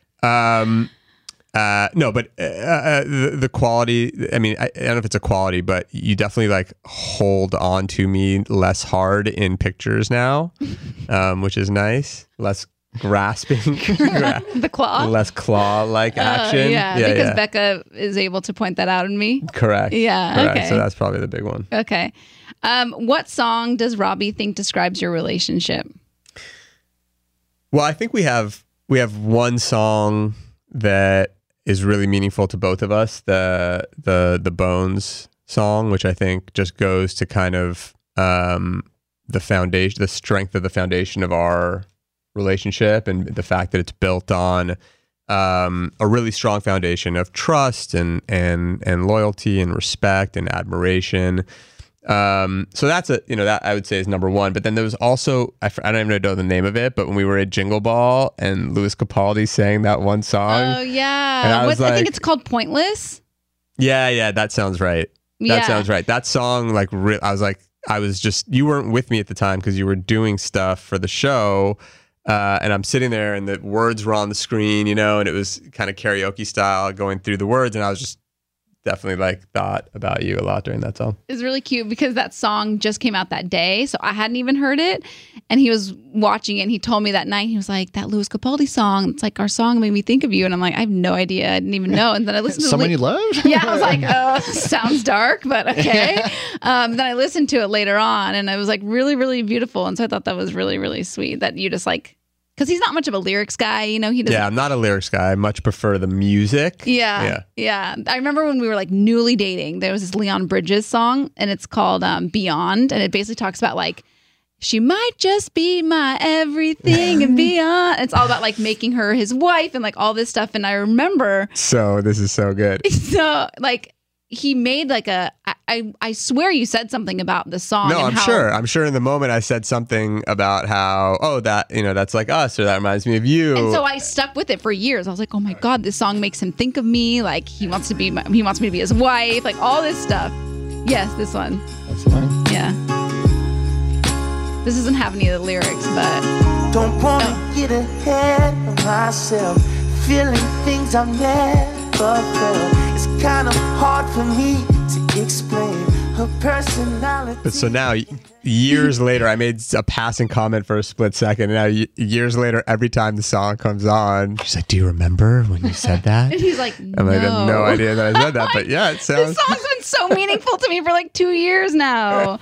No, but the quality, I mean, I don't know if it's a quality, but you definitely hold on to me less hard in pictures now, which is nice. Less grasping. The claw? Less claw-like action. Because Becca is able to point that out in me. Correct. Yeah, Correct. okay. So that's probably the big one. Okay. What song does Robbie think describes your relationship? Well, I think we have one song that is really meaningful to both of us, the Bones song, which I think just goes to kind of the foundation, the strength of the foundation of our relationship, and the fact that it's built on a really strong foundation of trust and loyalty and respect and admiration. So that's that I would say is number one. But then there was also, I don't even know the name of it, but when we were at Jingle Ball and Louis Capaldi sang that one song. Oh yeah. I think it's called Pointless. Yeah. That sounds right. That sounds right. That song, I was like, you weren't with me at the time because you were doing stuff for the show. And I'm sitting there and the words were on the screen, and it was kind of karaoke style going through the words. And I was just definitely thought about you a lot during that song. It's really cute because that song just came out that day. So I hadn't even heard it. And he was watching it and he told me that night, he was like, that Louis Capaldi song, it's like our song made me think of you. And I'm like, I have no idea. I didn't even know. And then I listened to Someone you love? Yeah, I was like, oh, sounds dark, but okay. Then I listened to it later on and it was really, really beautiful. And so I thought that was really, really sweet that you just because he's not much of a lyrics guy, he doesn't. Yeah, I'm not a lyrics guy. I much prefer the music. Yeah. I remember when we were newly dating, there was this Leon Bridges song and it's called Beyond. And it basically talks about she might just be my everything and beyond. It's all about making her his wife and all this stuff. And I remember. So this is so good. So he made I swear you said something about the song. No, I'm sure in the moment I said something about how, that's like us, or that reminds me of you. And so I stuck with it for years. I was like, oh my God, this song makes him think of me. He wants me to be his wife, all this stuff. Yes, this one. That's fine. Yeah. This doesn't have any of the lyrics, but. Don't want to get ahead of myself, feeling things I've never felt. It's kind of hard for me to explain her personality. But so now, years later, I made a passing comment for a split second. And now, years later, every time the song comes on, she's like, do you remember when you said that? And he's like, no. I'm like, I have no idea that I said that. But yeah, it sounds. This song's been so meaningful to me for 2 years now.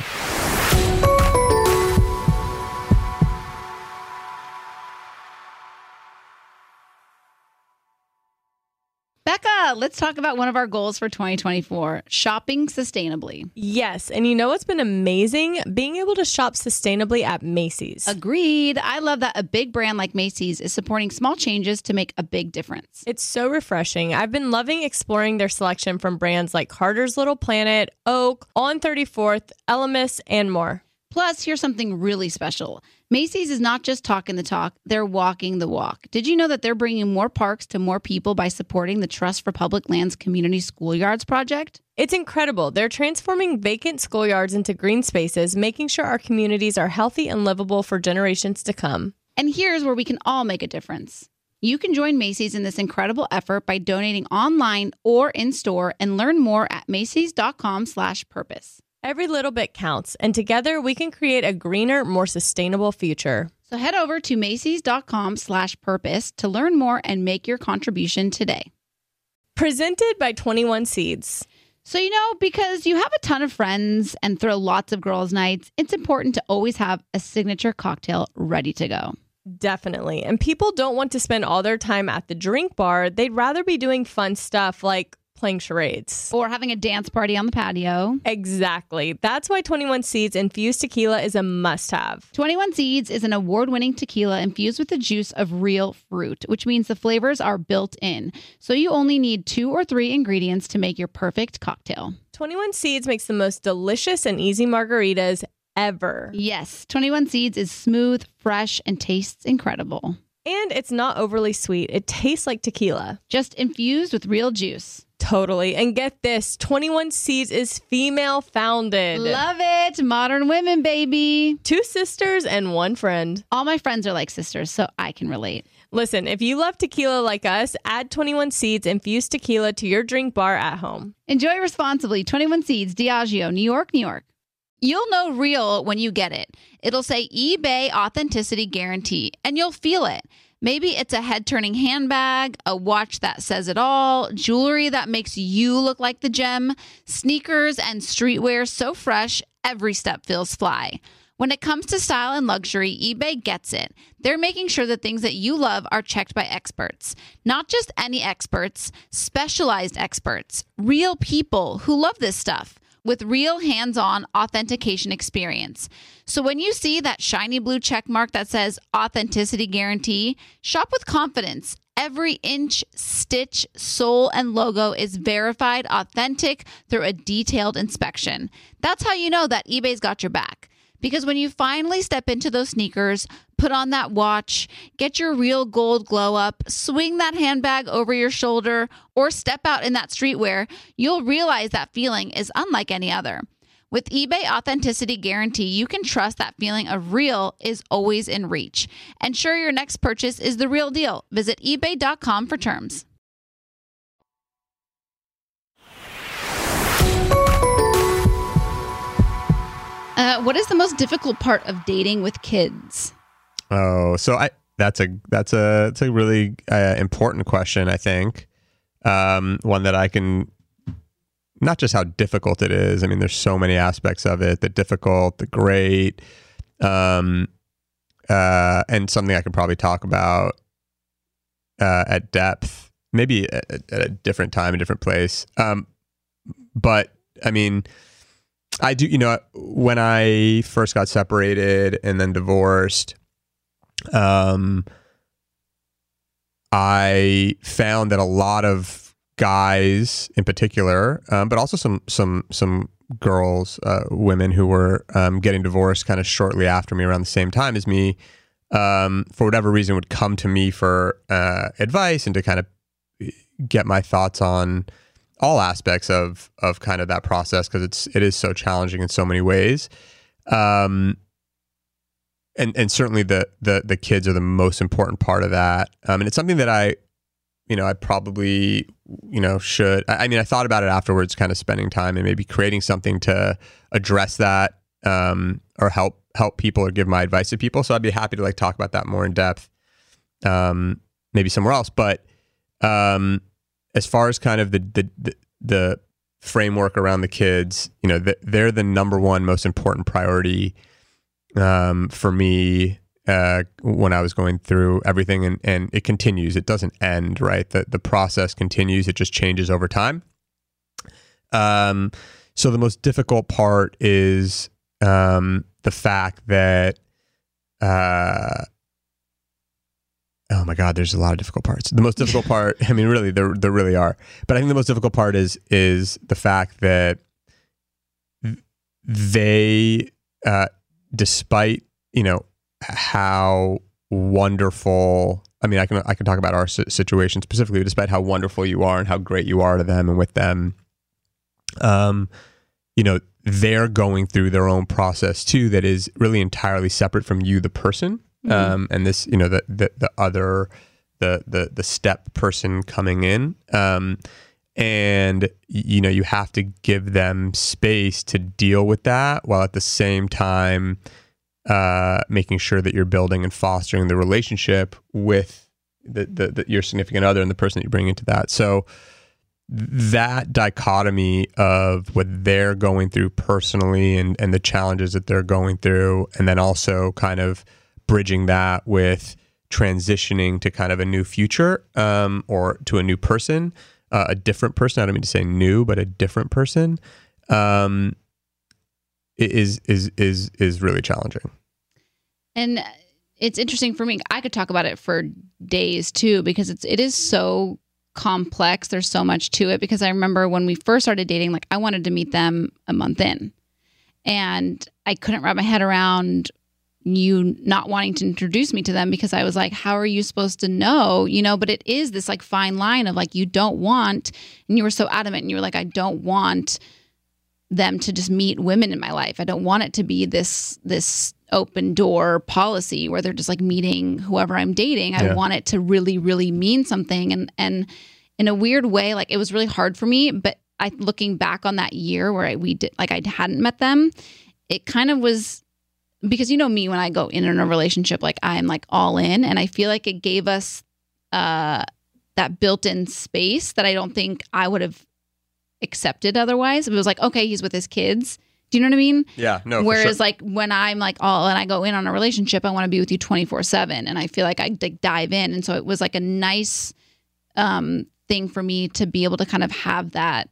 Becca, let's talk about one of our goals for 2024, shopping sustainably. Yes. And you know what's been amazing? Being able to shop sustainably at Macy's. Agreed. I love that a big brand like Macy's is supporting small changes to make a big difference. It's so refreshing. I've been loving exploring their selection from brands like Carter's Little Planet, Oak, On 34th, Elemis, and more. Plus, here's something really special. Macy's is not just talking the talk, they're walking the walk. Did you know that they're bringing more parks to more people by supporting the Trust for Public Lands Community Schoolyards project? It's incredible. They're transforming vacant schoolyards into green spaces, making sure our communities are healthy and livable for generations to come. And here's where we can all make a difference. You can join Macy's in this incredible effort by donating online or in-store and learn more at macys.com/purpose. Every little bit counts, and together we can create a greener, more sustainable future. So head over to macys.com/purpose to learn more and make your contribution today. Presented by 21 Seeds. So, because you have a ton of friends and throw lots of girls' nights, it's important to always have a signature cocktail ready to go. Definitely. And people don't want to spend all their time at the drink bar. They'd rather be doing fun stuff like playing charades. Or having a dance party on the patio. Exactly. That's why 21 Seeds infused tequila is a must-have. 21 Seeds is an award-winning tequila infused with the juice of real fruit, which means the flavors are built in. So you only need 2 or 3 ingredients to make your perfect cocktail. 21 Seeds makes the most delicious and easy margaritas ever. Yes, 21 Seeds is smooth, fresh, and tastes incredible. And it's not overly sweet. It tastes like tequila. Just infused with real juice. Totally. And get this, 21 Seeds is female founded. Love it. Modern women, baby. 2 sisters and 1 friend. All my friends are like sisters, so I can relate. Listen, if you love tequila like us, add 21 Seeds infused tequila to your drink bar at home. Enjoy responsibly. 21 Seeds, Diageo, New York, New York. You'll know real when you get it. It'll say eBay Authenticity Guarantee, and you'll feel it. Maybe it's a head-turning handbag, a watch that says it all, jewelry that makes you look like the gem, sneakers and streetwear so fresh, every step feels fly. When it comes to style and luxury, eBay gets it. They're making sure the things that you love are checked by experts. Not just any experts, specialized experts, real people who love this stuff, with real hands-on authentication experience. So when you see that shiny blue check mark that says Authenticity Guarantee, shop with confidence. Every inch, stitch, sole, and logo is verified authentic through a detailed inspection. That's how you know that eBay's got your back. Because when you finally step into those sneakers, put on that watch, get your real gold glow up, swing that handbag over your shoulder, or step out in that streetwear, you'll realize that feeling is unlike any other. With eBay Authenticity Guarantee, you can trust that feeling of real is always in reach. Ensure your next purchase is the real deal. Visit ebay.com for terms. What is the most difficult part of dating with kids? Oh, so that's a really important question, I think. One that I can, not just how difficult it is. I mean, there's so many aspects of it, the difficult, the great, and something I could probably talk about at depth, maybe at a different time, a different place. But I mean, I do, when I first got separated and then divorced, I found that a lot of guys in particular, but also some girls, women who were getting divorced kind of shortly after me around the same time as me, for whatever reason would come to me for advice and to kind of get my thoughts on all aspects of kind of that process, because it is so challenging in so many ways. And certainly the kids are the most important part of that. And it's something that I probably, should, I thought about it afterwards, kind of spending time and maybe creating something to address that, or help people or give my advice to people. So I'd be happy to talk about that more in depth, maybe somewhere else. But, as far as kind of the framework around the kids, they're the number one most important priority for me when I was going through everything, and it continues. It doesn't end, right? The process continues. It just changes over time. So the most difficult part is the fact that oh my God, there's a lot of difficult parts. The most difficult part, I mean, really, there really are. But I think the most difficult part is the fact that they, despite, how wonderful, I mean, I can talk about our situation specifically, despite how wonderful you are and how great you are to them and with them, they're going through their own process too, that is really entirely separate from you, the person. And this, the other, the step person coming in, and you have to give them space to deal with that, while at the same time, making sure that you're building and fostering the relationship with your significant other and the person that you bring into that. So that dichotomy of what they're going through personally and the challenges that they're going through, and then also kind of bridging that with transitioning to kind of a new future, or to a new person, a different person. I don't mean to say new, but a different person, is really challenging. And it's interesting for me. I could talk about it for days too, because it is so complex. There's so much to it, because I remember when we first started dating, I wanted to meet them a month in, and I couldn't wrap my head around you not wanting to introduce me to them, because I was like, how are you supposed to know, but it is this fine line of you don't want, and you were so adamant, and you were like, I don't want them to just meet women in my life. I don't want it to be this open door policy where they're just meeting whoever I'm dating. I want it to really, really mean something. And in a weird way, it was really hard for me, but looking back on that year where I hadn't met them, it kind of was, because me, when I go in a relationship, I'm all in, and I feel like it gave us that built-in space that I don't think I would have accepted otherwise. It was okay, he's with his kids. Do you know what I mean? Yeah, no. Whereas for sure. when I'm all and I go in on a relationship, I want to be with you 24/7, and I feel like I dive in, and so it was a nice thing for me to be able to kind of have that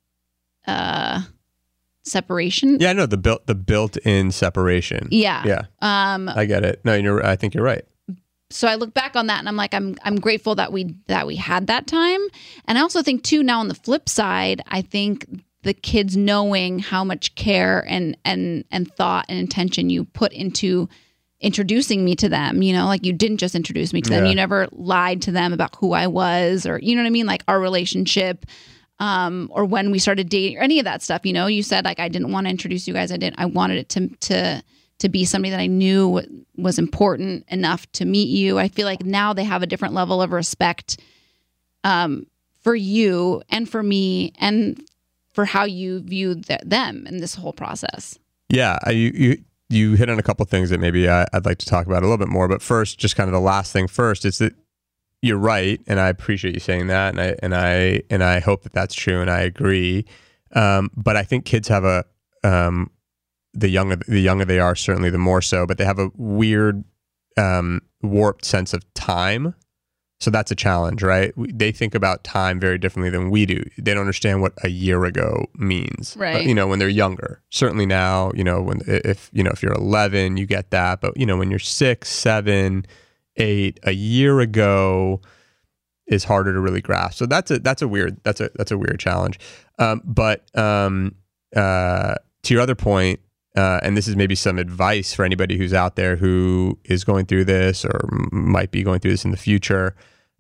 separation. Yeah, no, the built-in separation. Yeah. I get it. No, I think you're right. So I look back on that, and I'm I'm grateful that we had that time. And I also think too, now on the flip side, I think the kids knowing how much care and thought and intention you put into introducing me to them, you didn't just introduce me to them. You never lied to them about who I was, or, you know what I mean? Our relationship, or when we started dating or any of that stuff. You know, you said like, I didn't want to introduce you guys. I wanted it to be somebody that I knew was important enough to meet you. I feel like now they have a different level of respect for you and for me and for how you view them in this whole process. Yeah, you hit on a couple of things that maybe I'd like to talk about a little bit more. But first, just kind of the last thing first is that you're right, and I appreciate you saying that, and I hope that that's true, and I agree. But I think kids have the younger they are, certainly the more so. But they have a weird warped sense of time. So that's a challenge, right? They think about time very differently than we do. They don't understand what a year ago means, right? When they're younger. Certainly now, if you're 11, you get that. But when you're 6, 7, 8, a year ago is harder to really grasp. So that's a weird challenge. But to your other point, and this is maybe some advice for anybody who's out there who is going through this or might be going through this in the future.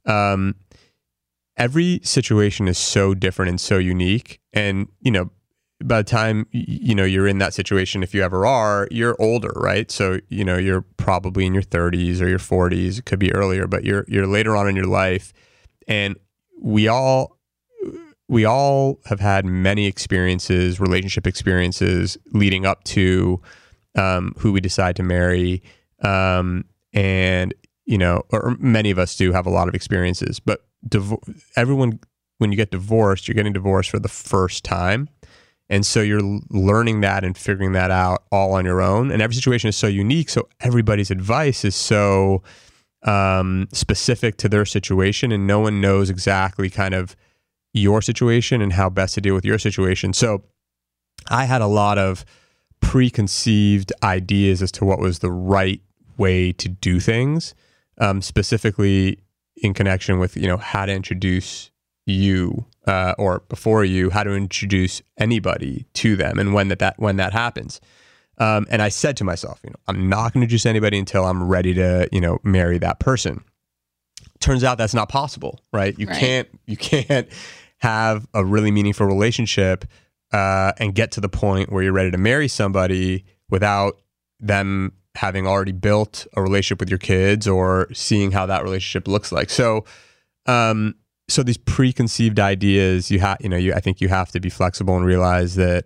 Every situation is so different and so unique. And, by the time, you're in that situation, if you ever are, you're older, right? So, you're probably in your 30s or your 40s. It could be earlier, but you're later on in your life. And we all have had many experiences, relationship experiences leading up to who we decide to marry. And, or many of us do have a lot of experiences, but everyone, when you get divorced, you're getting divorced for the first time. And so you're learning that and figuring that out all on your own. And every situation is so unique. So everybody's advice is so specific to their situation, and no one knows exactly kind of your situation and how best to deal with your situation. So I had a lot of preconceived ideas as to what was the right way to do things, specifically in connection with, how to introduce you or before you, how to introduce anybody to them and when that happens. And I said to myself, I'm not going to introduce anybody until I'm ready to, marry that person. Turns out that's not possible, right? You can't have a really meaningful relationship and get to the point where you're ready to marry somebody without them having already built a relationship with your kids or seeing how that relationship looks like. So, so these preconceived ideas, I think you have to be flexible and realize that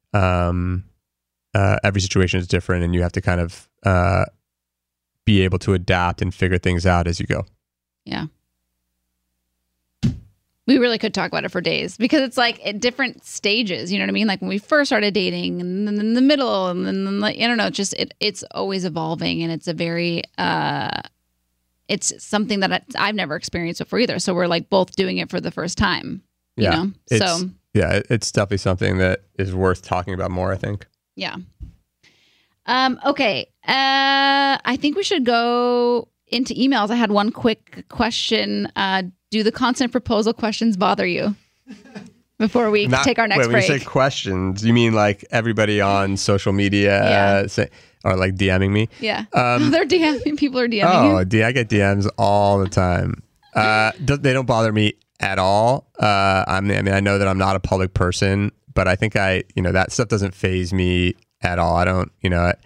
every situation is different, and you have to kind of be able to adapt and figure things out as you go. Yeah. We really could talk about it for days because it's like at different stages, you know what I mean? Like when we first started dating and then in the middle and then like, I don't know, it's always evolving, and it's a very, it's something that I've never experienced before either. So we're like both doing it for the first time, you know? It's definitely something that is worth talking about more, I think. Yeah. Okay. I think we should go into emails. I had one quick question. Do the constant proposal questions bother you before we take our next break? When you say questions, you mean like everybody on social media or like DMing me? Yeah. They're DMing. People are DMing you. I get DMs all the time. They don't bother me at all. I know that I'm not a public person, but I think that stuff doesn't faze me at all. I don't,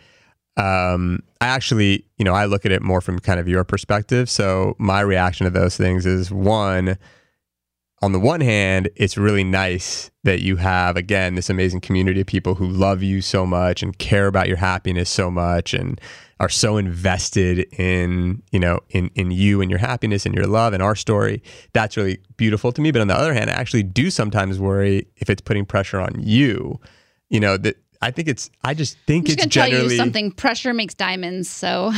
I actually, I look at it more from kind of your perspective. So my reaction to those things is, one, on the one hand, it's really nice that you have, again, this amazing community of people who love you so much and care about your happiness so much and are so invested in you and your happiness and your love and our story. That's really beautiful to me. But on the other hand, I actually do sometimes worry if it's putting pressure on you, that I just think it's generally... I'm just going to tell you something. Pressure makes diamonds, so...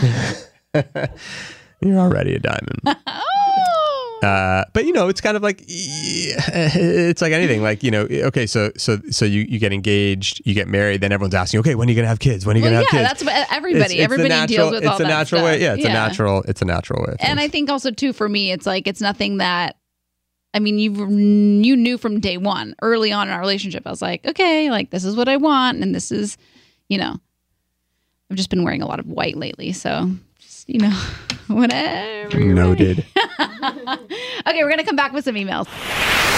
You're already a diamond. But it's kind of like, it's like anything, like, okay, so you get engaged, you get married, then everyone's asking, okay, when are you going to have kids? When are you going to have kids? That's what everybody deals with all that stuff. It's a natural way. Yeah, it's a natural way. And I think also too, for me, it's like, it's nothing that, you knew from day one, early on in our relationship. I was like, okay, like this is what I want. And this is, I've just been wearing a lot of white lately. So just, whatever. Noted. Okay, we're going to come back with some emails.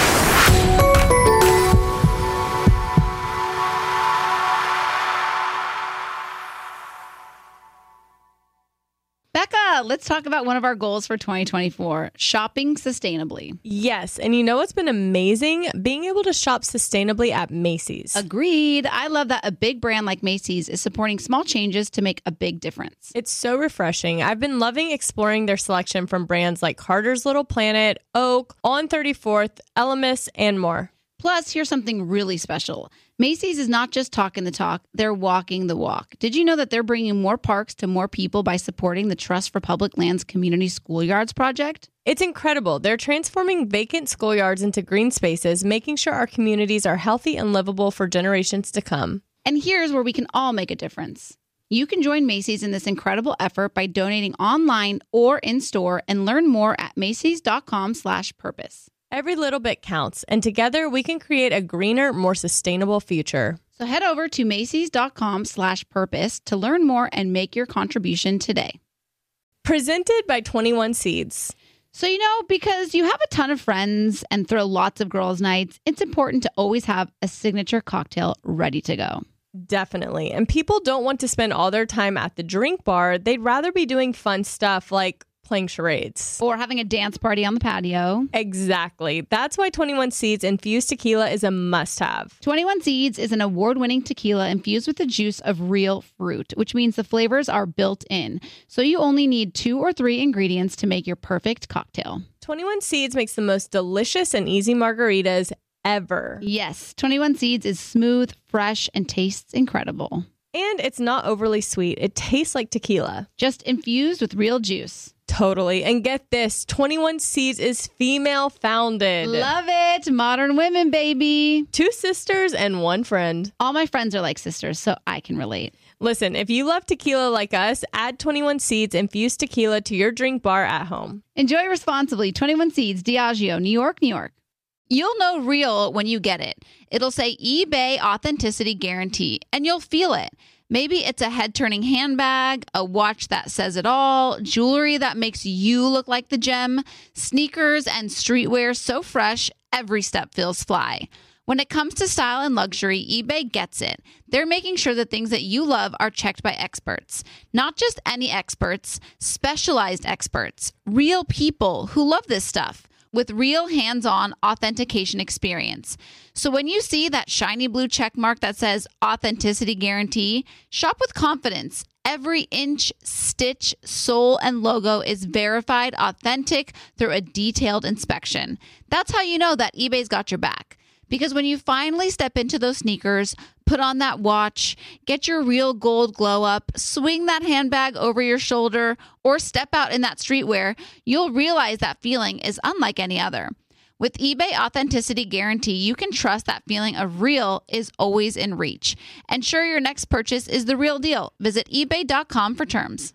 Becca, let's talk about one of our goals for 2024, shopping sustainably. Yes. And you know what's been amazing? Being able to shop sustainably at Macy's. Agreed. I love that a big brand like Macy's is supporting small changes to make a big difference. It's so refreshing. I've been loving exploring their selection from brands like Carter's Little Planet, Oak, On 34th, Elemis, and more. Plus, here's something really special. Macy's is not just talking the talk, they're walking the walk. Did you know that they're bringing more parks to more people by supporting the Trust for Public Lands Community Schoolyards project? It's incredible. They're transforming vacant schoolyards into green spaces, making sure our communities are healthy and livable for generations to come. And here's where we can all make a difference. You can join Macy's in this incredible effort by donating online or in-store and learn more at macys.com/purpose. Every little bit counts, and together we can create a greener, more sustainable future. So head over to macys.com/purpose to learn more and make your contribution today. Presented by 21 Seeds. So, because you have a ton of friends and throw lots of girls' nights, it's important to always have a signature cocktail ready to go. Definitely. And people don't want to spend all their time at the drink bar. They'd rather be doing fun stuff like playing charades. Or having a dance party on the patio. Exactly. That's why 21 Seeds infused tequila is a must-have. 21 Seeds is an award-winning tequila infused with the juice of real fruit, which means the flavors are built in. So you only need 2 or 3 ingredients to make your perfect cocktail. 21 Seeds makes the most delicious and easy margaritas ever. Yes, 21 Seeds is smooth, fresh, and tastes incredible. And it's not overly sweet. It tastes like tequila. Just infused with real juice. Totally. And get this, 21 Seeds is female founded. Love it. Modern women, baby. 2 sisters and 1 friend. All my friends are like sisters, so I can relate. Listen, if you love tequila like us, add 21 Seeds infused tequila to your drink bar at home. Enjoy responsibly. 21 Seeds, Diageo, New York, New York. You'll know real when you get it. It'll say eBay Authenticity Guarantee, and you'll feel it. Maybe it's a head-turning handbag, a watch that says it all, jewelry that makes you look like the gem, sneakers and streetwear so fresh, every step feels fly. When it comes to style and luxury, eBay gets it. They're making sure the things that you love are checked by experts. Not just any experts, specialized experts, real people who love this stuff, with real hands-on authentication experience. So when you see that shiny blue check mark that says Authenticity Guarantee, shop with confidence. Every inch, stitch, sole, and logo is verified authentic through a detailed inspection. That's how you know that eBay's got your back. Because when you finally step into those sneakers, put on that watch, get your real gold glow up, swing that handbag over your shoulder, or step out in that streetwear, you'll realize that feeling is unlike any other. With eBay Authenticity Guarantee, you can trust that feeling of real is always in reach. Ensure your next purchase is the real deal. Visit ebay.com for terms.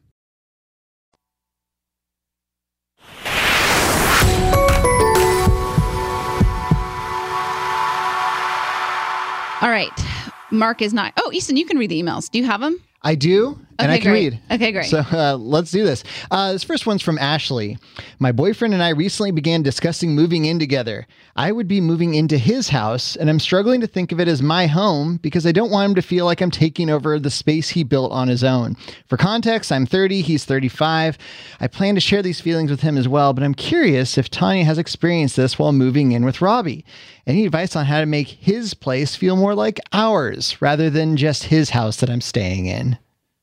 All right. Mark is not. Oh, Easton, you can read the emails. Do you have them? I do, and I can great. read. Okay, great. So let's do this. This first one's from Ashley. My boyfriend and I recently began discussing moving in together. I would be moving into his house, and I'm struggling to think of it as my home because I don't want him to feel like I'm taking over the space he built on his own. For context, I'm 30, he's 35. I plan to share these feelings with him as well, but I'm curious if Tanya has experienced this while moving in with Robbie. Any advice on how to make his place feel more like ours rather than just his house that I'm staying in?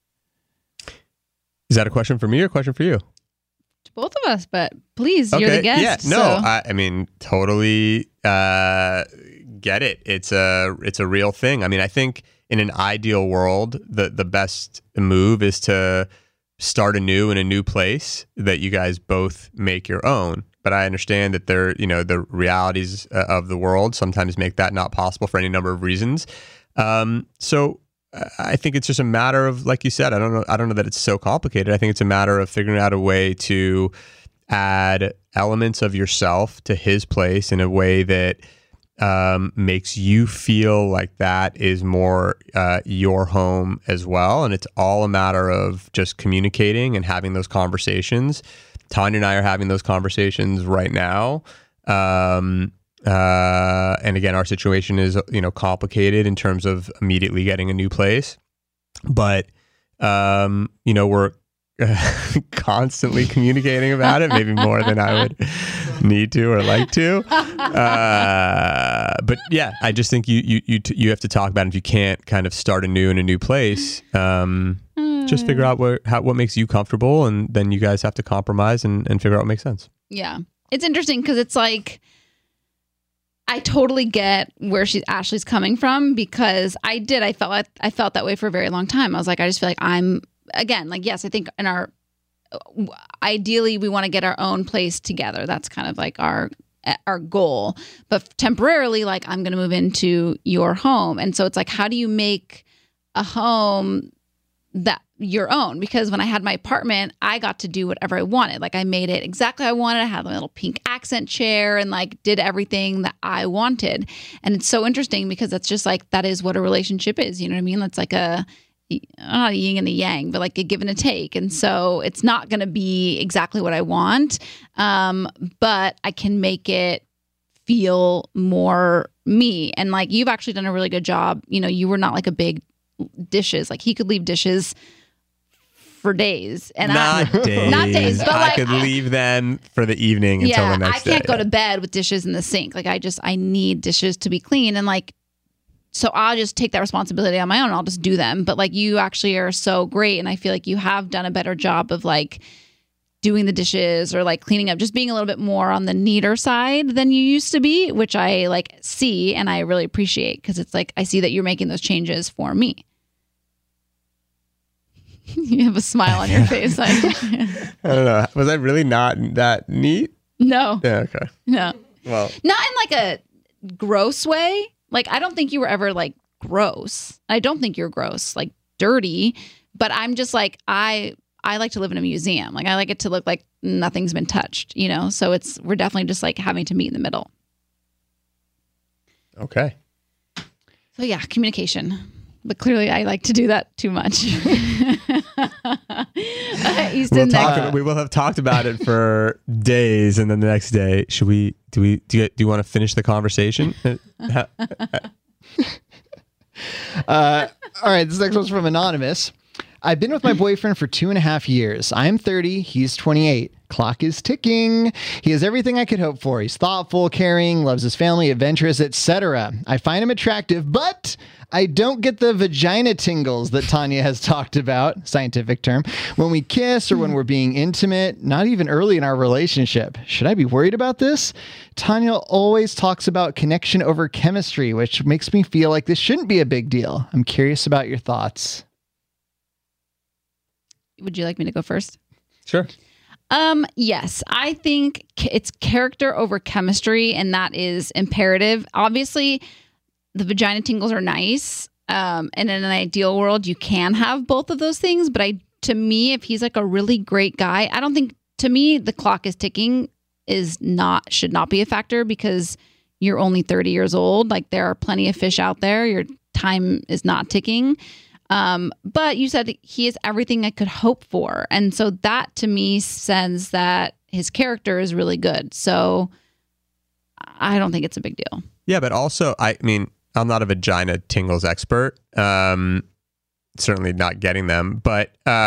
Is that a question for me or a question for you? To both of us, but please, you're the guest. Yeah, no, so. I mean, totally get it. It's a real thing. I mean, I think in an ideal world, the best move is to start anew in a new place that you guys both make your own. But I understand that the realities of the world sometimes make that not possible for any number of reasons. So I think it's just a matter of, like you said, I don't know that it's so complicated. I think it's a matter of figuring out a way to add elements of yourself to his place in a way that makes you feel like that is more your home as well. And it's all a matter of just communicating and having those conversations. Tanya and I are having those conversations right now. And again, our situation is, complicated in terms of immediately getting a new place. But, we're constantly communicating about it, maybe more than I would need to or like to. But yeah, I just think you have to talk about it. If you can't kind of start anew in a new place, just figure out what makes you comfortable, and then you guys have to compromise and figure out what makes sense. Yeah. It's interesting because it's like, I totally get where Ashley's coming from, because I felt that way for a very long time. I was like, I just feel like yes, I think ideally we want to get our own place together. That's kind of like our goal. But temporarily, like, I'm going to move into your home. And so it's like, how do you make a home that your own? Because when I had my apartment, I got to do whatever I wanted. Like, I made it exactly how I wanted. I had a little pink accent chair and like did everything that I wanted. And it's so interesting because that's just like, that is what a relationship is. You know what I mean? It's like not a yin and a yang, but like a give and a take. And so it's not going to be exactly what I want. But I can make it feel more me. And like, you've actually done a really good job. You were not like a big dishes. Like, he could leave dishes for days. And not days, but I could leave them for the evening until the next day. I can't go to bed with dishes in the sink. Like, I need dishes to be clean. And like, so I'll just take that responsibility on my own. I'll just do them. But like, you actually are so great. And I feel like you have done a better job of like doing the dishes or like cleaning up, just being a little bit more on the neater side than you used to be, which I like see and I really appreciate, because it's like, I see that you're making those changes for me. You have a smile on your face. I don't know. Was I really not that neat? No. Yeah, okay. No. Well, not in like a gross way. Like, I don't think you were ever like gross. I don't think you're gross, like dirty, but I'm just like, I like to live in a museum. Like, I like it to look like nothing's been touched, So we're definitely just like having to meet in the middle. Okay. So yeah, communication. But clearly I like to do that too much. We will have talked about it for days, and then the next day, do you want to finish the conversation? All right, this next one's from Anonymous. I've been with my boyfriend for 2.5 years. I'm 30. He's 28. Clock is ticking. He has everything I could hope for. He's thoughtful, caring, loves his family, adventurous, etc. I find him attractive, but I don't get the vagina tingles that Tanya has talked about, scientific term, when we kiss or when we're being intimate, not even early in our relationship. Should I be worried about this? Tanya always talks about connection over chemistry, which makes me feel like this shouldn't be a big deal. I'm curious about your thoughts. Would you like me to go first? Sure. Yes, I think it's character over chemistry, and that is imperative. Obviously, the vagina tingles are nice. And in an ideal world, you can have both of those things. But to me, if he's like a really great guy, I don't think, to me, the clock is ticking should not be a factor, because you're only 30 years old. Like, there are plenty of fish out there. Your time is not ticking. But you said he is everything I could hope for. And so that to me says that his character is really good. So I don't think it's a big deal. Yeah, but also, I mean, I'm not a vagina tingles expert. Certainly not getting them. But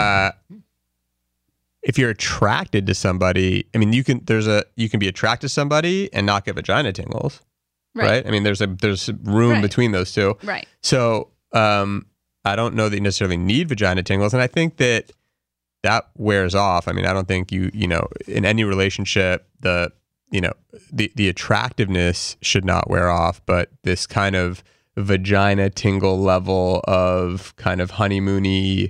if you're attracted to somebody, I mean, you can be attracted to somebody and not get vagina tingles. Right? I mean, there's room between those two. Right. So, I don't know that you necessarily need vagina tingles. And I think that wears off. I mean, I don't think in any relationship, the attractiveness should not wear off, but this kind of vagina tingle level of kind of honeymoony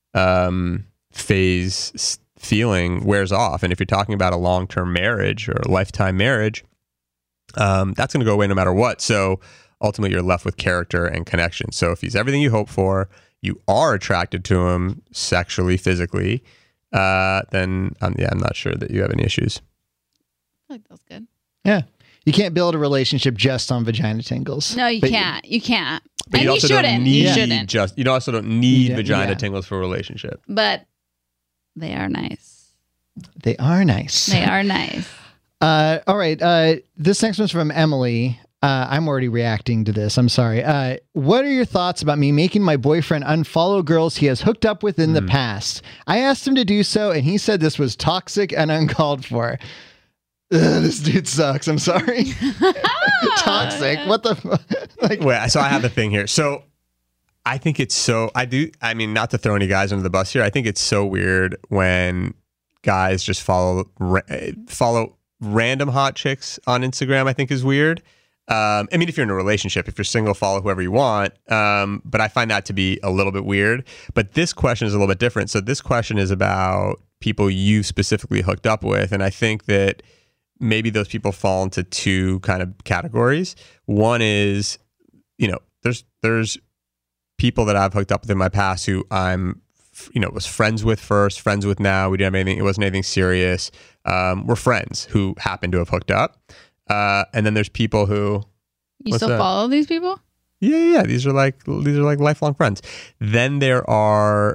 phase feeling wears off. And if you're talking about a long-term marriage or a lifetime marriage, that's going to go away no matter what. So ultimately, you're left with character and connection. So if he's everything you hope for, you are attracted to him sexually, physically, then I'm not sure that you have any issues. I think that's good. Yeah. You can't build a relationship just on vagina tingles. No, you can't. You can't. But and you also shouldn't. You shouldn't. You also don't need vagina tingles for a relationship. But they are nice. They are nice. They are nice. All right. This next one's from Emily. I'm already reacting to this. I'm sorry. What are your thoughts about me making my boyfriend unfollow girls he has hooked up with in the past? I asked him to do so, and he said this was toxic and uncalled for. This dude sucks. I'm sorry. Toxic. What the fuck? Wait, so I have the thing here. So I think it's so, I mean, not to throw any guys under the bus here. I think it's so weird when guys just follow random hot chicks on Instagram. I think is weird. I mean, if you're in a relationship, if you're single, follow whoever you want. But I find that to be a little bit weird. But this question is a little bit different. So this question is about people you specifically hooked up with. And I think that maybe those people fall into two kind of categories. One is, there's people that I've hooked up with in my past who I'm, was friends with first, friends with now. We didn't have anything. It wasn't anything serious. We're friends who happen to have hooked up. And then there's people who you still follow these people? Yeah. These are like lifelong friends. Then there are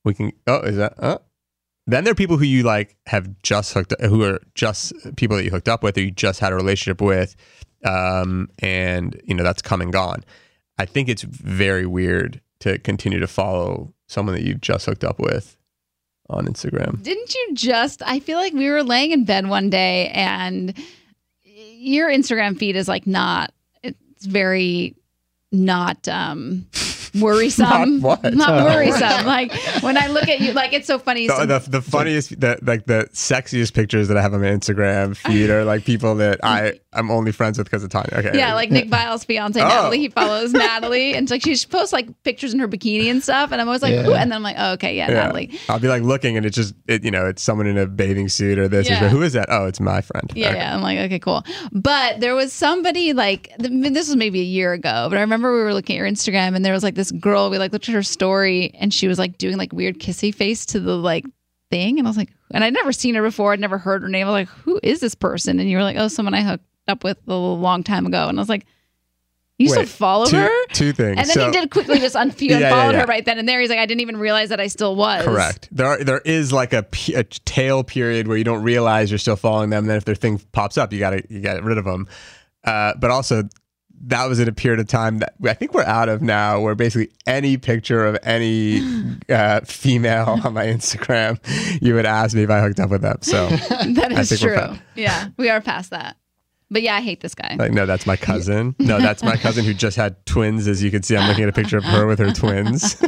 then there are people who you like have just hooked up, who are just people that you hooked up with or you just had a relationship with. And that's come and gone. I think it's very weird to continue to follow someone that you've just hooked up with on Instagram. Didn't you I feel like we were laying in bed one day and your Instagram feed is like it's very not worrisome. Not worrisome. Like when I look at you, like it's so funny. The funniest, the sexiest pictures that I have on my Instagram feed are like people that I'm only friends with because of Tanya. Okay. Yeah, like Nick Vile's fiance Natalie. He follows Natalie, and it's like she posts like pictures in her bikini and stuff, and I'm always like, Ooh, and then I'm like, oh, okay, yeah, Natalie. I'll be like looking, and it's just it's someone in a bathing suit or this. Who is that? Oh, it's my friend. Yeah, okay. I'm like, okay, cool. But there was somebody like this was maybe a year ago, but I remember we were looking at your Instagram, and there was like this girl. We like looked at her story, and she was like doing like weird kissy face to the like thing, and I was like, and I'd never seen her before. I'd never heard her name. I was like, who is this person? And you were like, oh, someone I hooked up with a long time ago. And I was like, you still follow her? Two things. And then he did quickly just unfollowed her right then and there. He's like, I didn't even realize that I still was. Correct. There is like a tail period where you don't realize you're still following them. And then if their thing pops up, you got to get rid of them. But also that was in a period of time that I think we're out of now, where basically any picture of any female on my Instagram, you would ask me if I hooked up with them. So that is true. Yeah, we are past that. But yeah, I hate this guy. Like, no, that's my cousin. No, that's my cousin who just had twins. As you can see, I'm looking at a picture of her with her twins.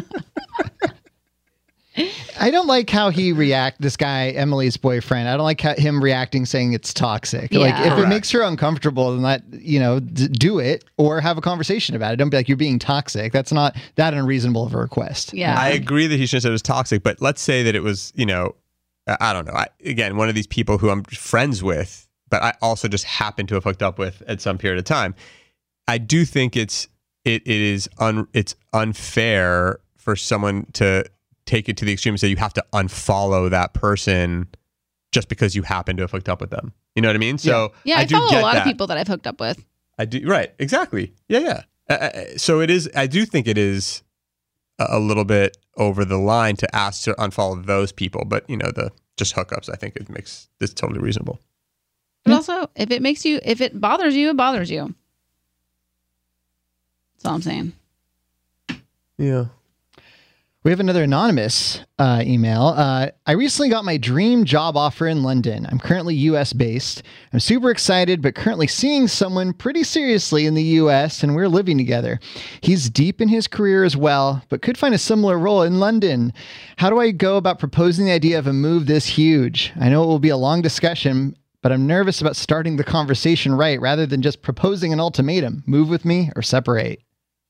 I don't like how he this guy, Emily's boyfriend. I don't like him reacting saying it's toxic. Yeah. Like if it makes her uncomfortable, then do it or have a conversation about it. Don't be like, you're being toxic. That's not that unreasonable of a request. Yeah. I agree that he shouldn't have said it was toxic, but let's say that it was, I don't know. Again, one of these people who I'm friends with, but I also just happen to have hooked up with at some period of time. I do think it's unfair for someone to take it to the extreme and say you have to unfollow that person just because you happen to have hooked up with them. You know what I mean? So yeah, I follow a lot of people that I've hooked up with. I do. Right. Exactly. Yeah. So it is. I do think it is a little bit over the line to ask to unfollow those people, but the just hookups, I think it makes this totally reasonable. But also, if it bothers you, it bothers you. That's all I'm saying. Yeah. We have another anonymous email. I recently got my dream job offer in London. I'm currently US based. I'm super excited, but currently seeing someone pretty seriously in the US, and we're living together. He's deep in his career as well, but could find a similar role in London. How do I go about proposing the idea of a move this huge? I know it will be a long discussion, but I'm nervous about starting the conversation right rather than just proposing an ultimatum. Move with me or separate.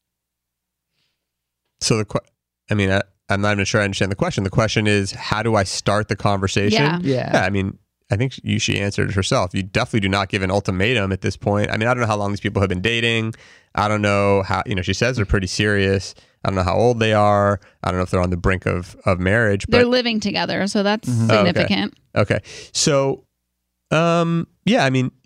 So I'm not even sure I understand the question. The question is, how do I start the conversation? Yeah. I mean, I think she answered it herself. You definitely do not give an ultimatum at this point. I mean, I don't know how long these people have been dating. I don't know how, she says they're pretty serious. I don't know how old they are. I don't know if they're on the brink of marriage. But they're living together, so that's significant. Okay. So, yeah, I mean,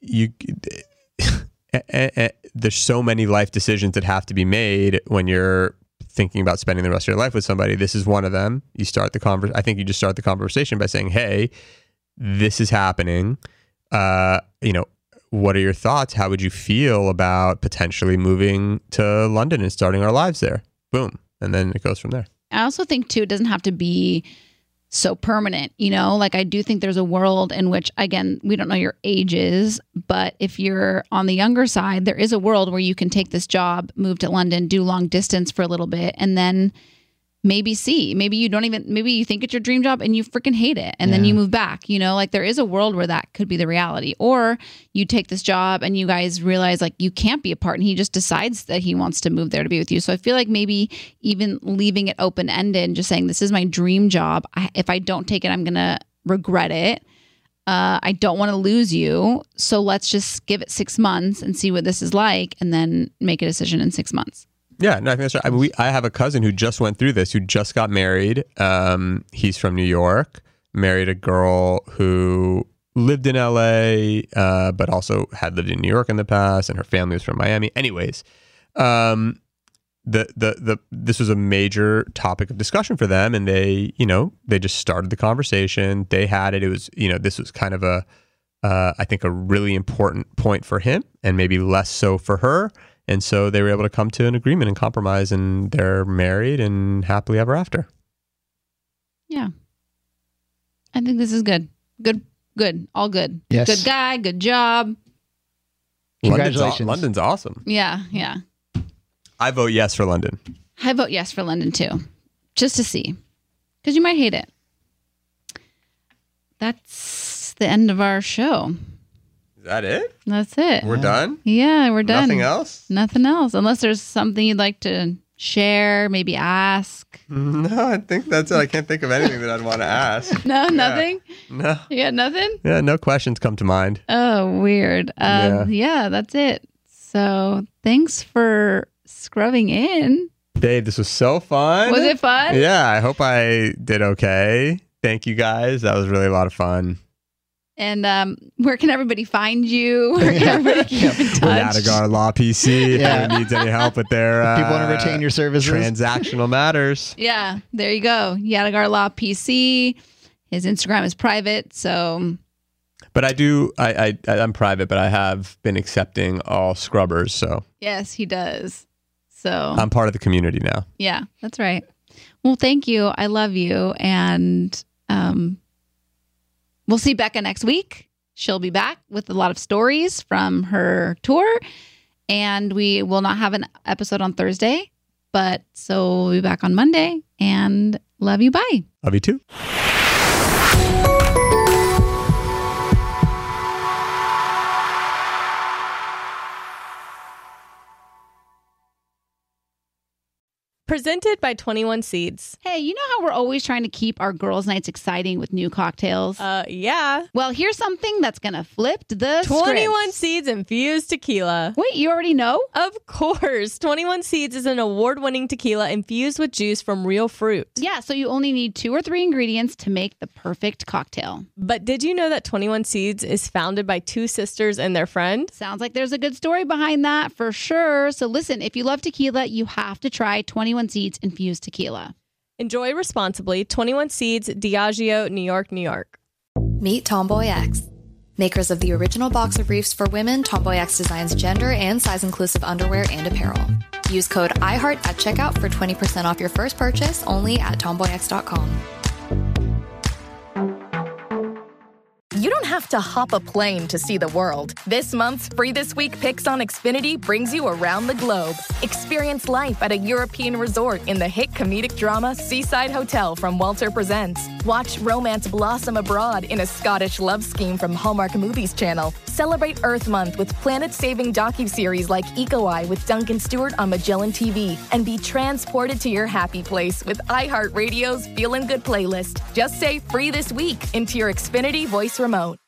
there's so many life decisions that have to be made when you're thinking about spending the rest of your life with somebody. This is one of them. I think you just start the conversation by saying, hey, this is happening. what are your thoughts? How would you feel about potentially moving to London and starting our lives there? Boom. And then it goes from there. I also think, too, it doesn't have to be so permanent, like I do think there's a world in which, again, we don't know your ages, but if you're on the younger side, there is a world where you can take this job, move to London, do long distance for a little bit, and then maybe you think it's your dream job and you freaking hate it. And then you move back, like there is a world where that could be the reality. Or you take this job and you guys realize like you can't be apart and he just decides that he wants to move there to be with you. So I feel like maybe even leaving it open-ended and just saying, this is my dream job. If I don't take it, I'm going to regret it. I don't want to lose you. So let's just give it 6 months and see what this is like and then make a decision in 6 months. Yeah, no, I think that's right. I mean, I have a cousin who just went through this, who just got married. He's from New York, married a girl who lived in LA, but also had lived in New York in the past, and her family was from Miami. Anyways, this was a major topic of discussion for them, and they just started the conversation. They had it. It was, this was kind of I think a really important point for him, and maybe less so for her. And so they were able to come to an agreement and compromise, and they're married and happily ever after. Yeah. I think this is good. Good. All good. Yes. Good guy. Good job. Congratulations. London's awesome. Yeah. I vote yes for London. I vote yes for London too. Just to see. Because you might hate it. That's the end of our show. Is that it? That's it. We're done? Yeah, we're done. Nothing else? Nothing else. Unless there's something you'd like to share, maybe ask. No, I think that's it. I can't think of anything that I'd want to ask. No, nothing? No. You got nothing? Yeah, no questions come to mind. Oh, weird. Yeah, that's it. So thanks for scrubbing in. Dave, this was so fun. Was it fun? Yeah, I hope I did okay. Thank you guys. That was really a lot of fun. And where can everybody find you? Where can everybody keep in touch? Yadigar Law PC. If anyone needs any help with their people want to retain your services, transactional matters. Yeah, there you go. Yadigar Law PC. His Instagram is private, so. But I'm private, but I have been accepting all scrubbers. So yes, he does. So I'm part of the community now. Yeah, that's right. Well, thank you. I love you, and we'll see Becca next week. She'll be back with a lot of stories from her tour. And we will not have an episode on Thursday. But so we'll be back on Monday. And love you. Bye. Love you too. Presented by 21 Seeds. Hey, you know how we're always trying to keep our girls' nights exciting with new cocktails? Yeah. Well, here's something that's going to flip the 21 script. Seeds infused tequila. Wait, you already know? Of course. 21 Seeds is an award-winning tequila infused with juice from real fruit. Yeah, so you only need 2 or 3 ingredients to make the perfect cocktail. But did you know that 21 Seeds is founded by 2 sisters and their friend? Sounds like there's a good story behind that for sure. So listen, if you love tequila, you have to try 21 Seeds infused tequila. Enjoy responsibly. 21 Seeds, Diageo, New York, New York. Meet Tomboy X. Makers of the original boxer briefs for women, Tomboy X designs gender and size-inclusive underwear and apparel. Use code IHEART at checkout for 20% off your first purchase only at tomboyx.com. You don't have to hop a plane to see the world. This month's Free This Week Picks on Xfinity brings you around the globe. Experience life at a European resort in the hit comedic drama Seaside Hotel from Walter Presents. Watch romance blossom abroad in a Scottish love scheme from Hallmark Movies Channel. Celebrate Earth Month with planet-saving docuseries like Eco Eye with Duncan Stewart on Magellan TV. And be transported to your happy place with iHeartRadio's Feelin' Good playlist. Just say Free This Week into your Xfinity voice remote.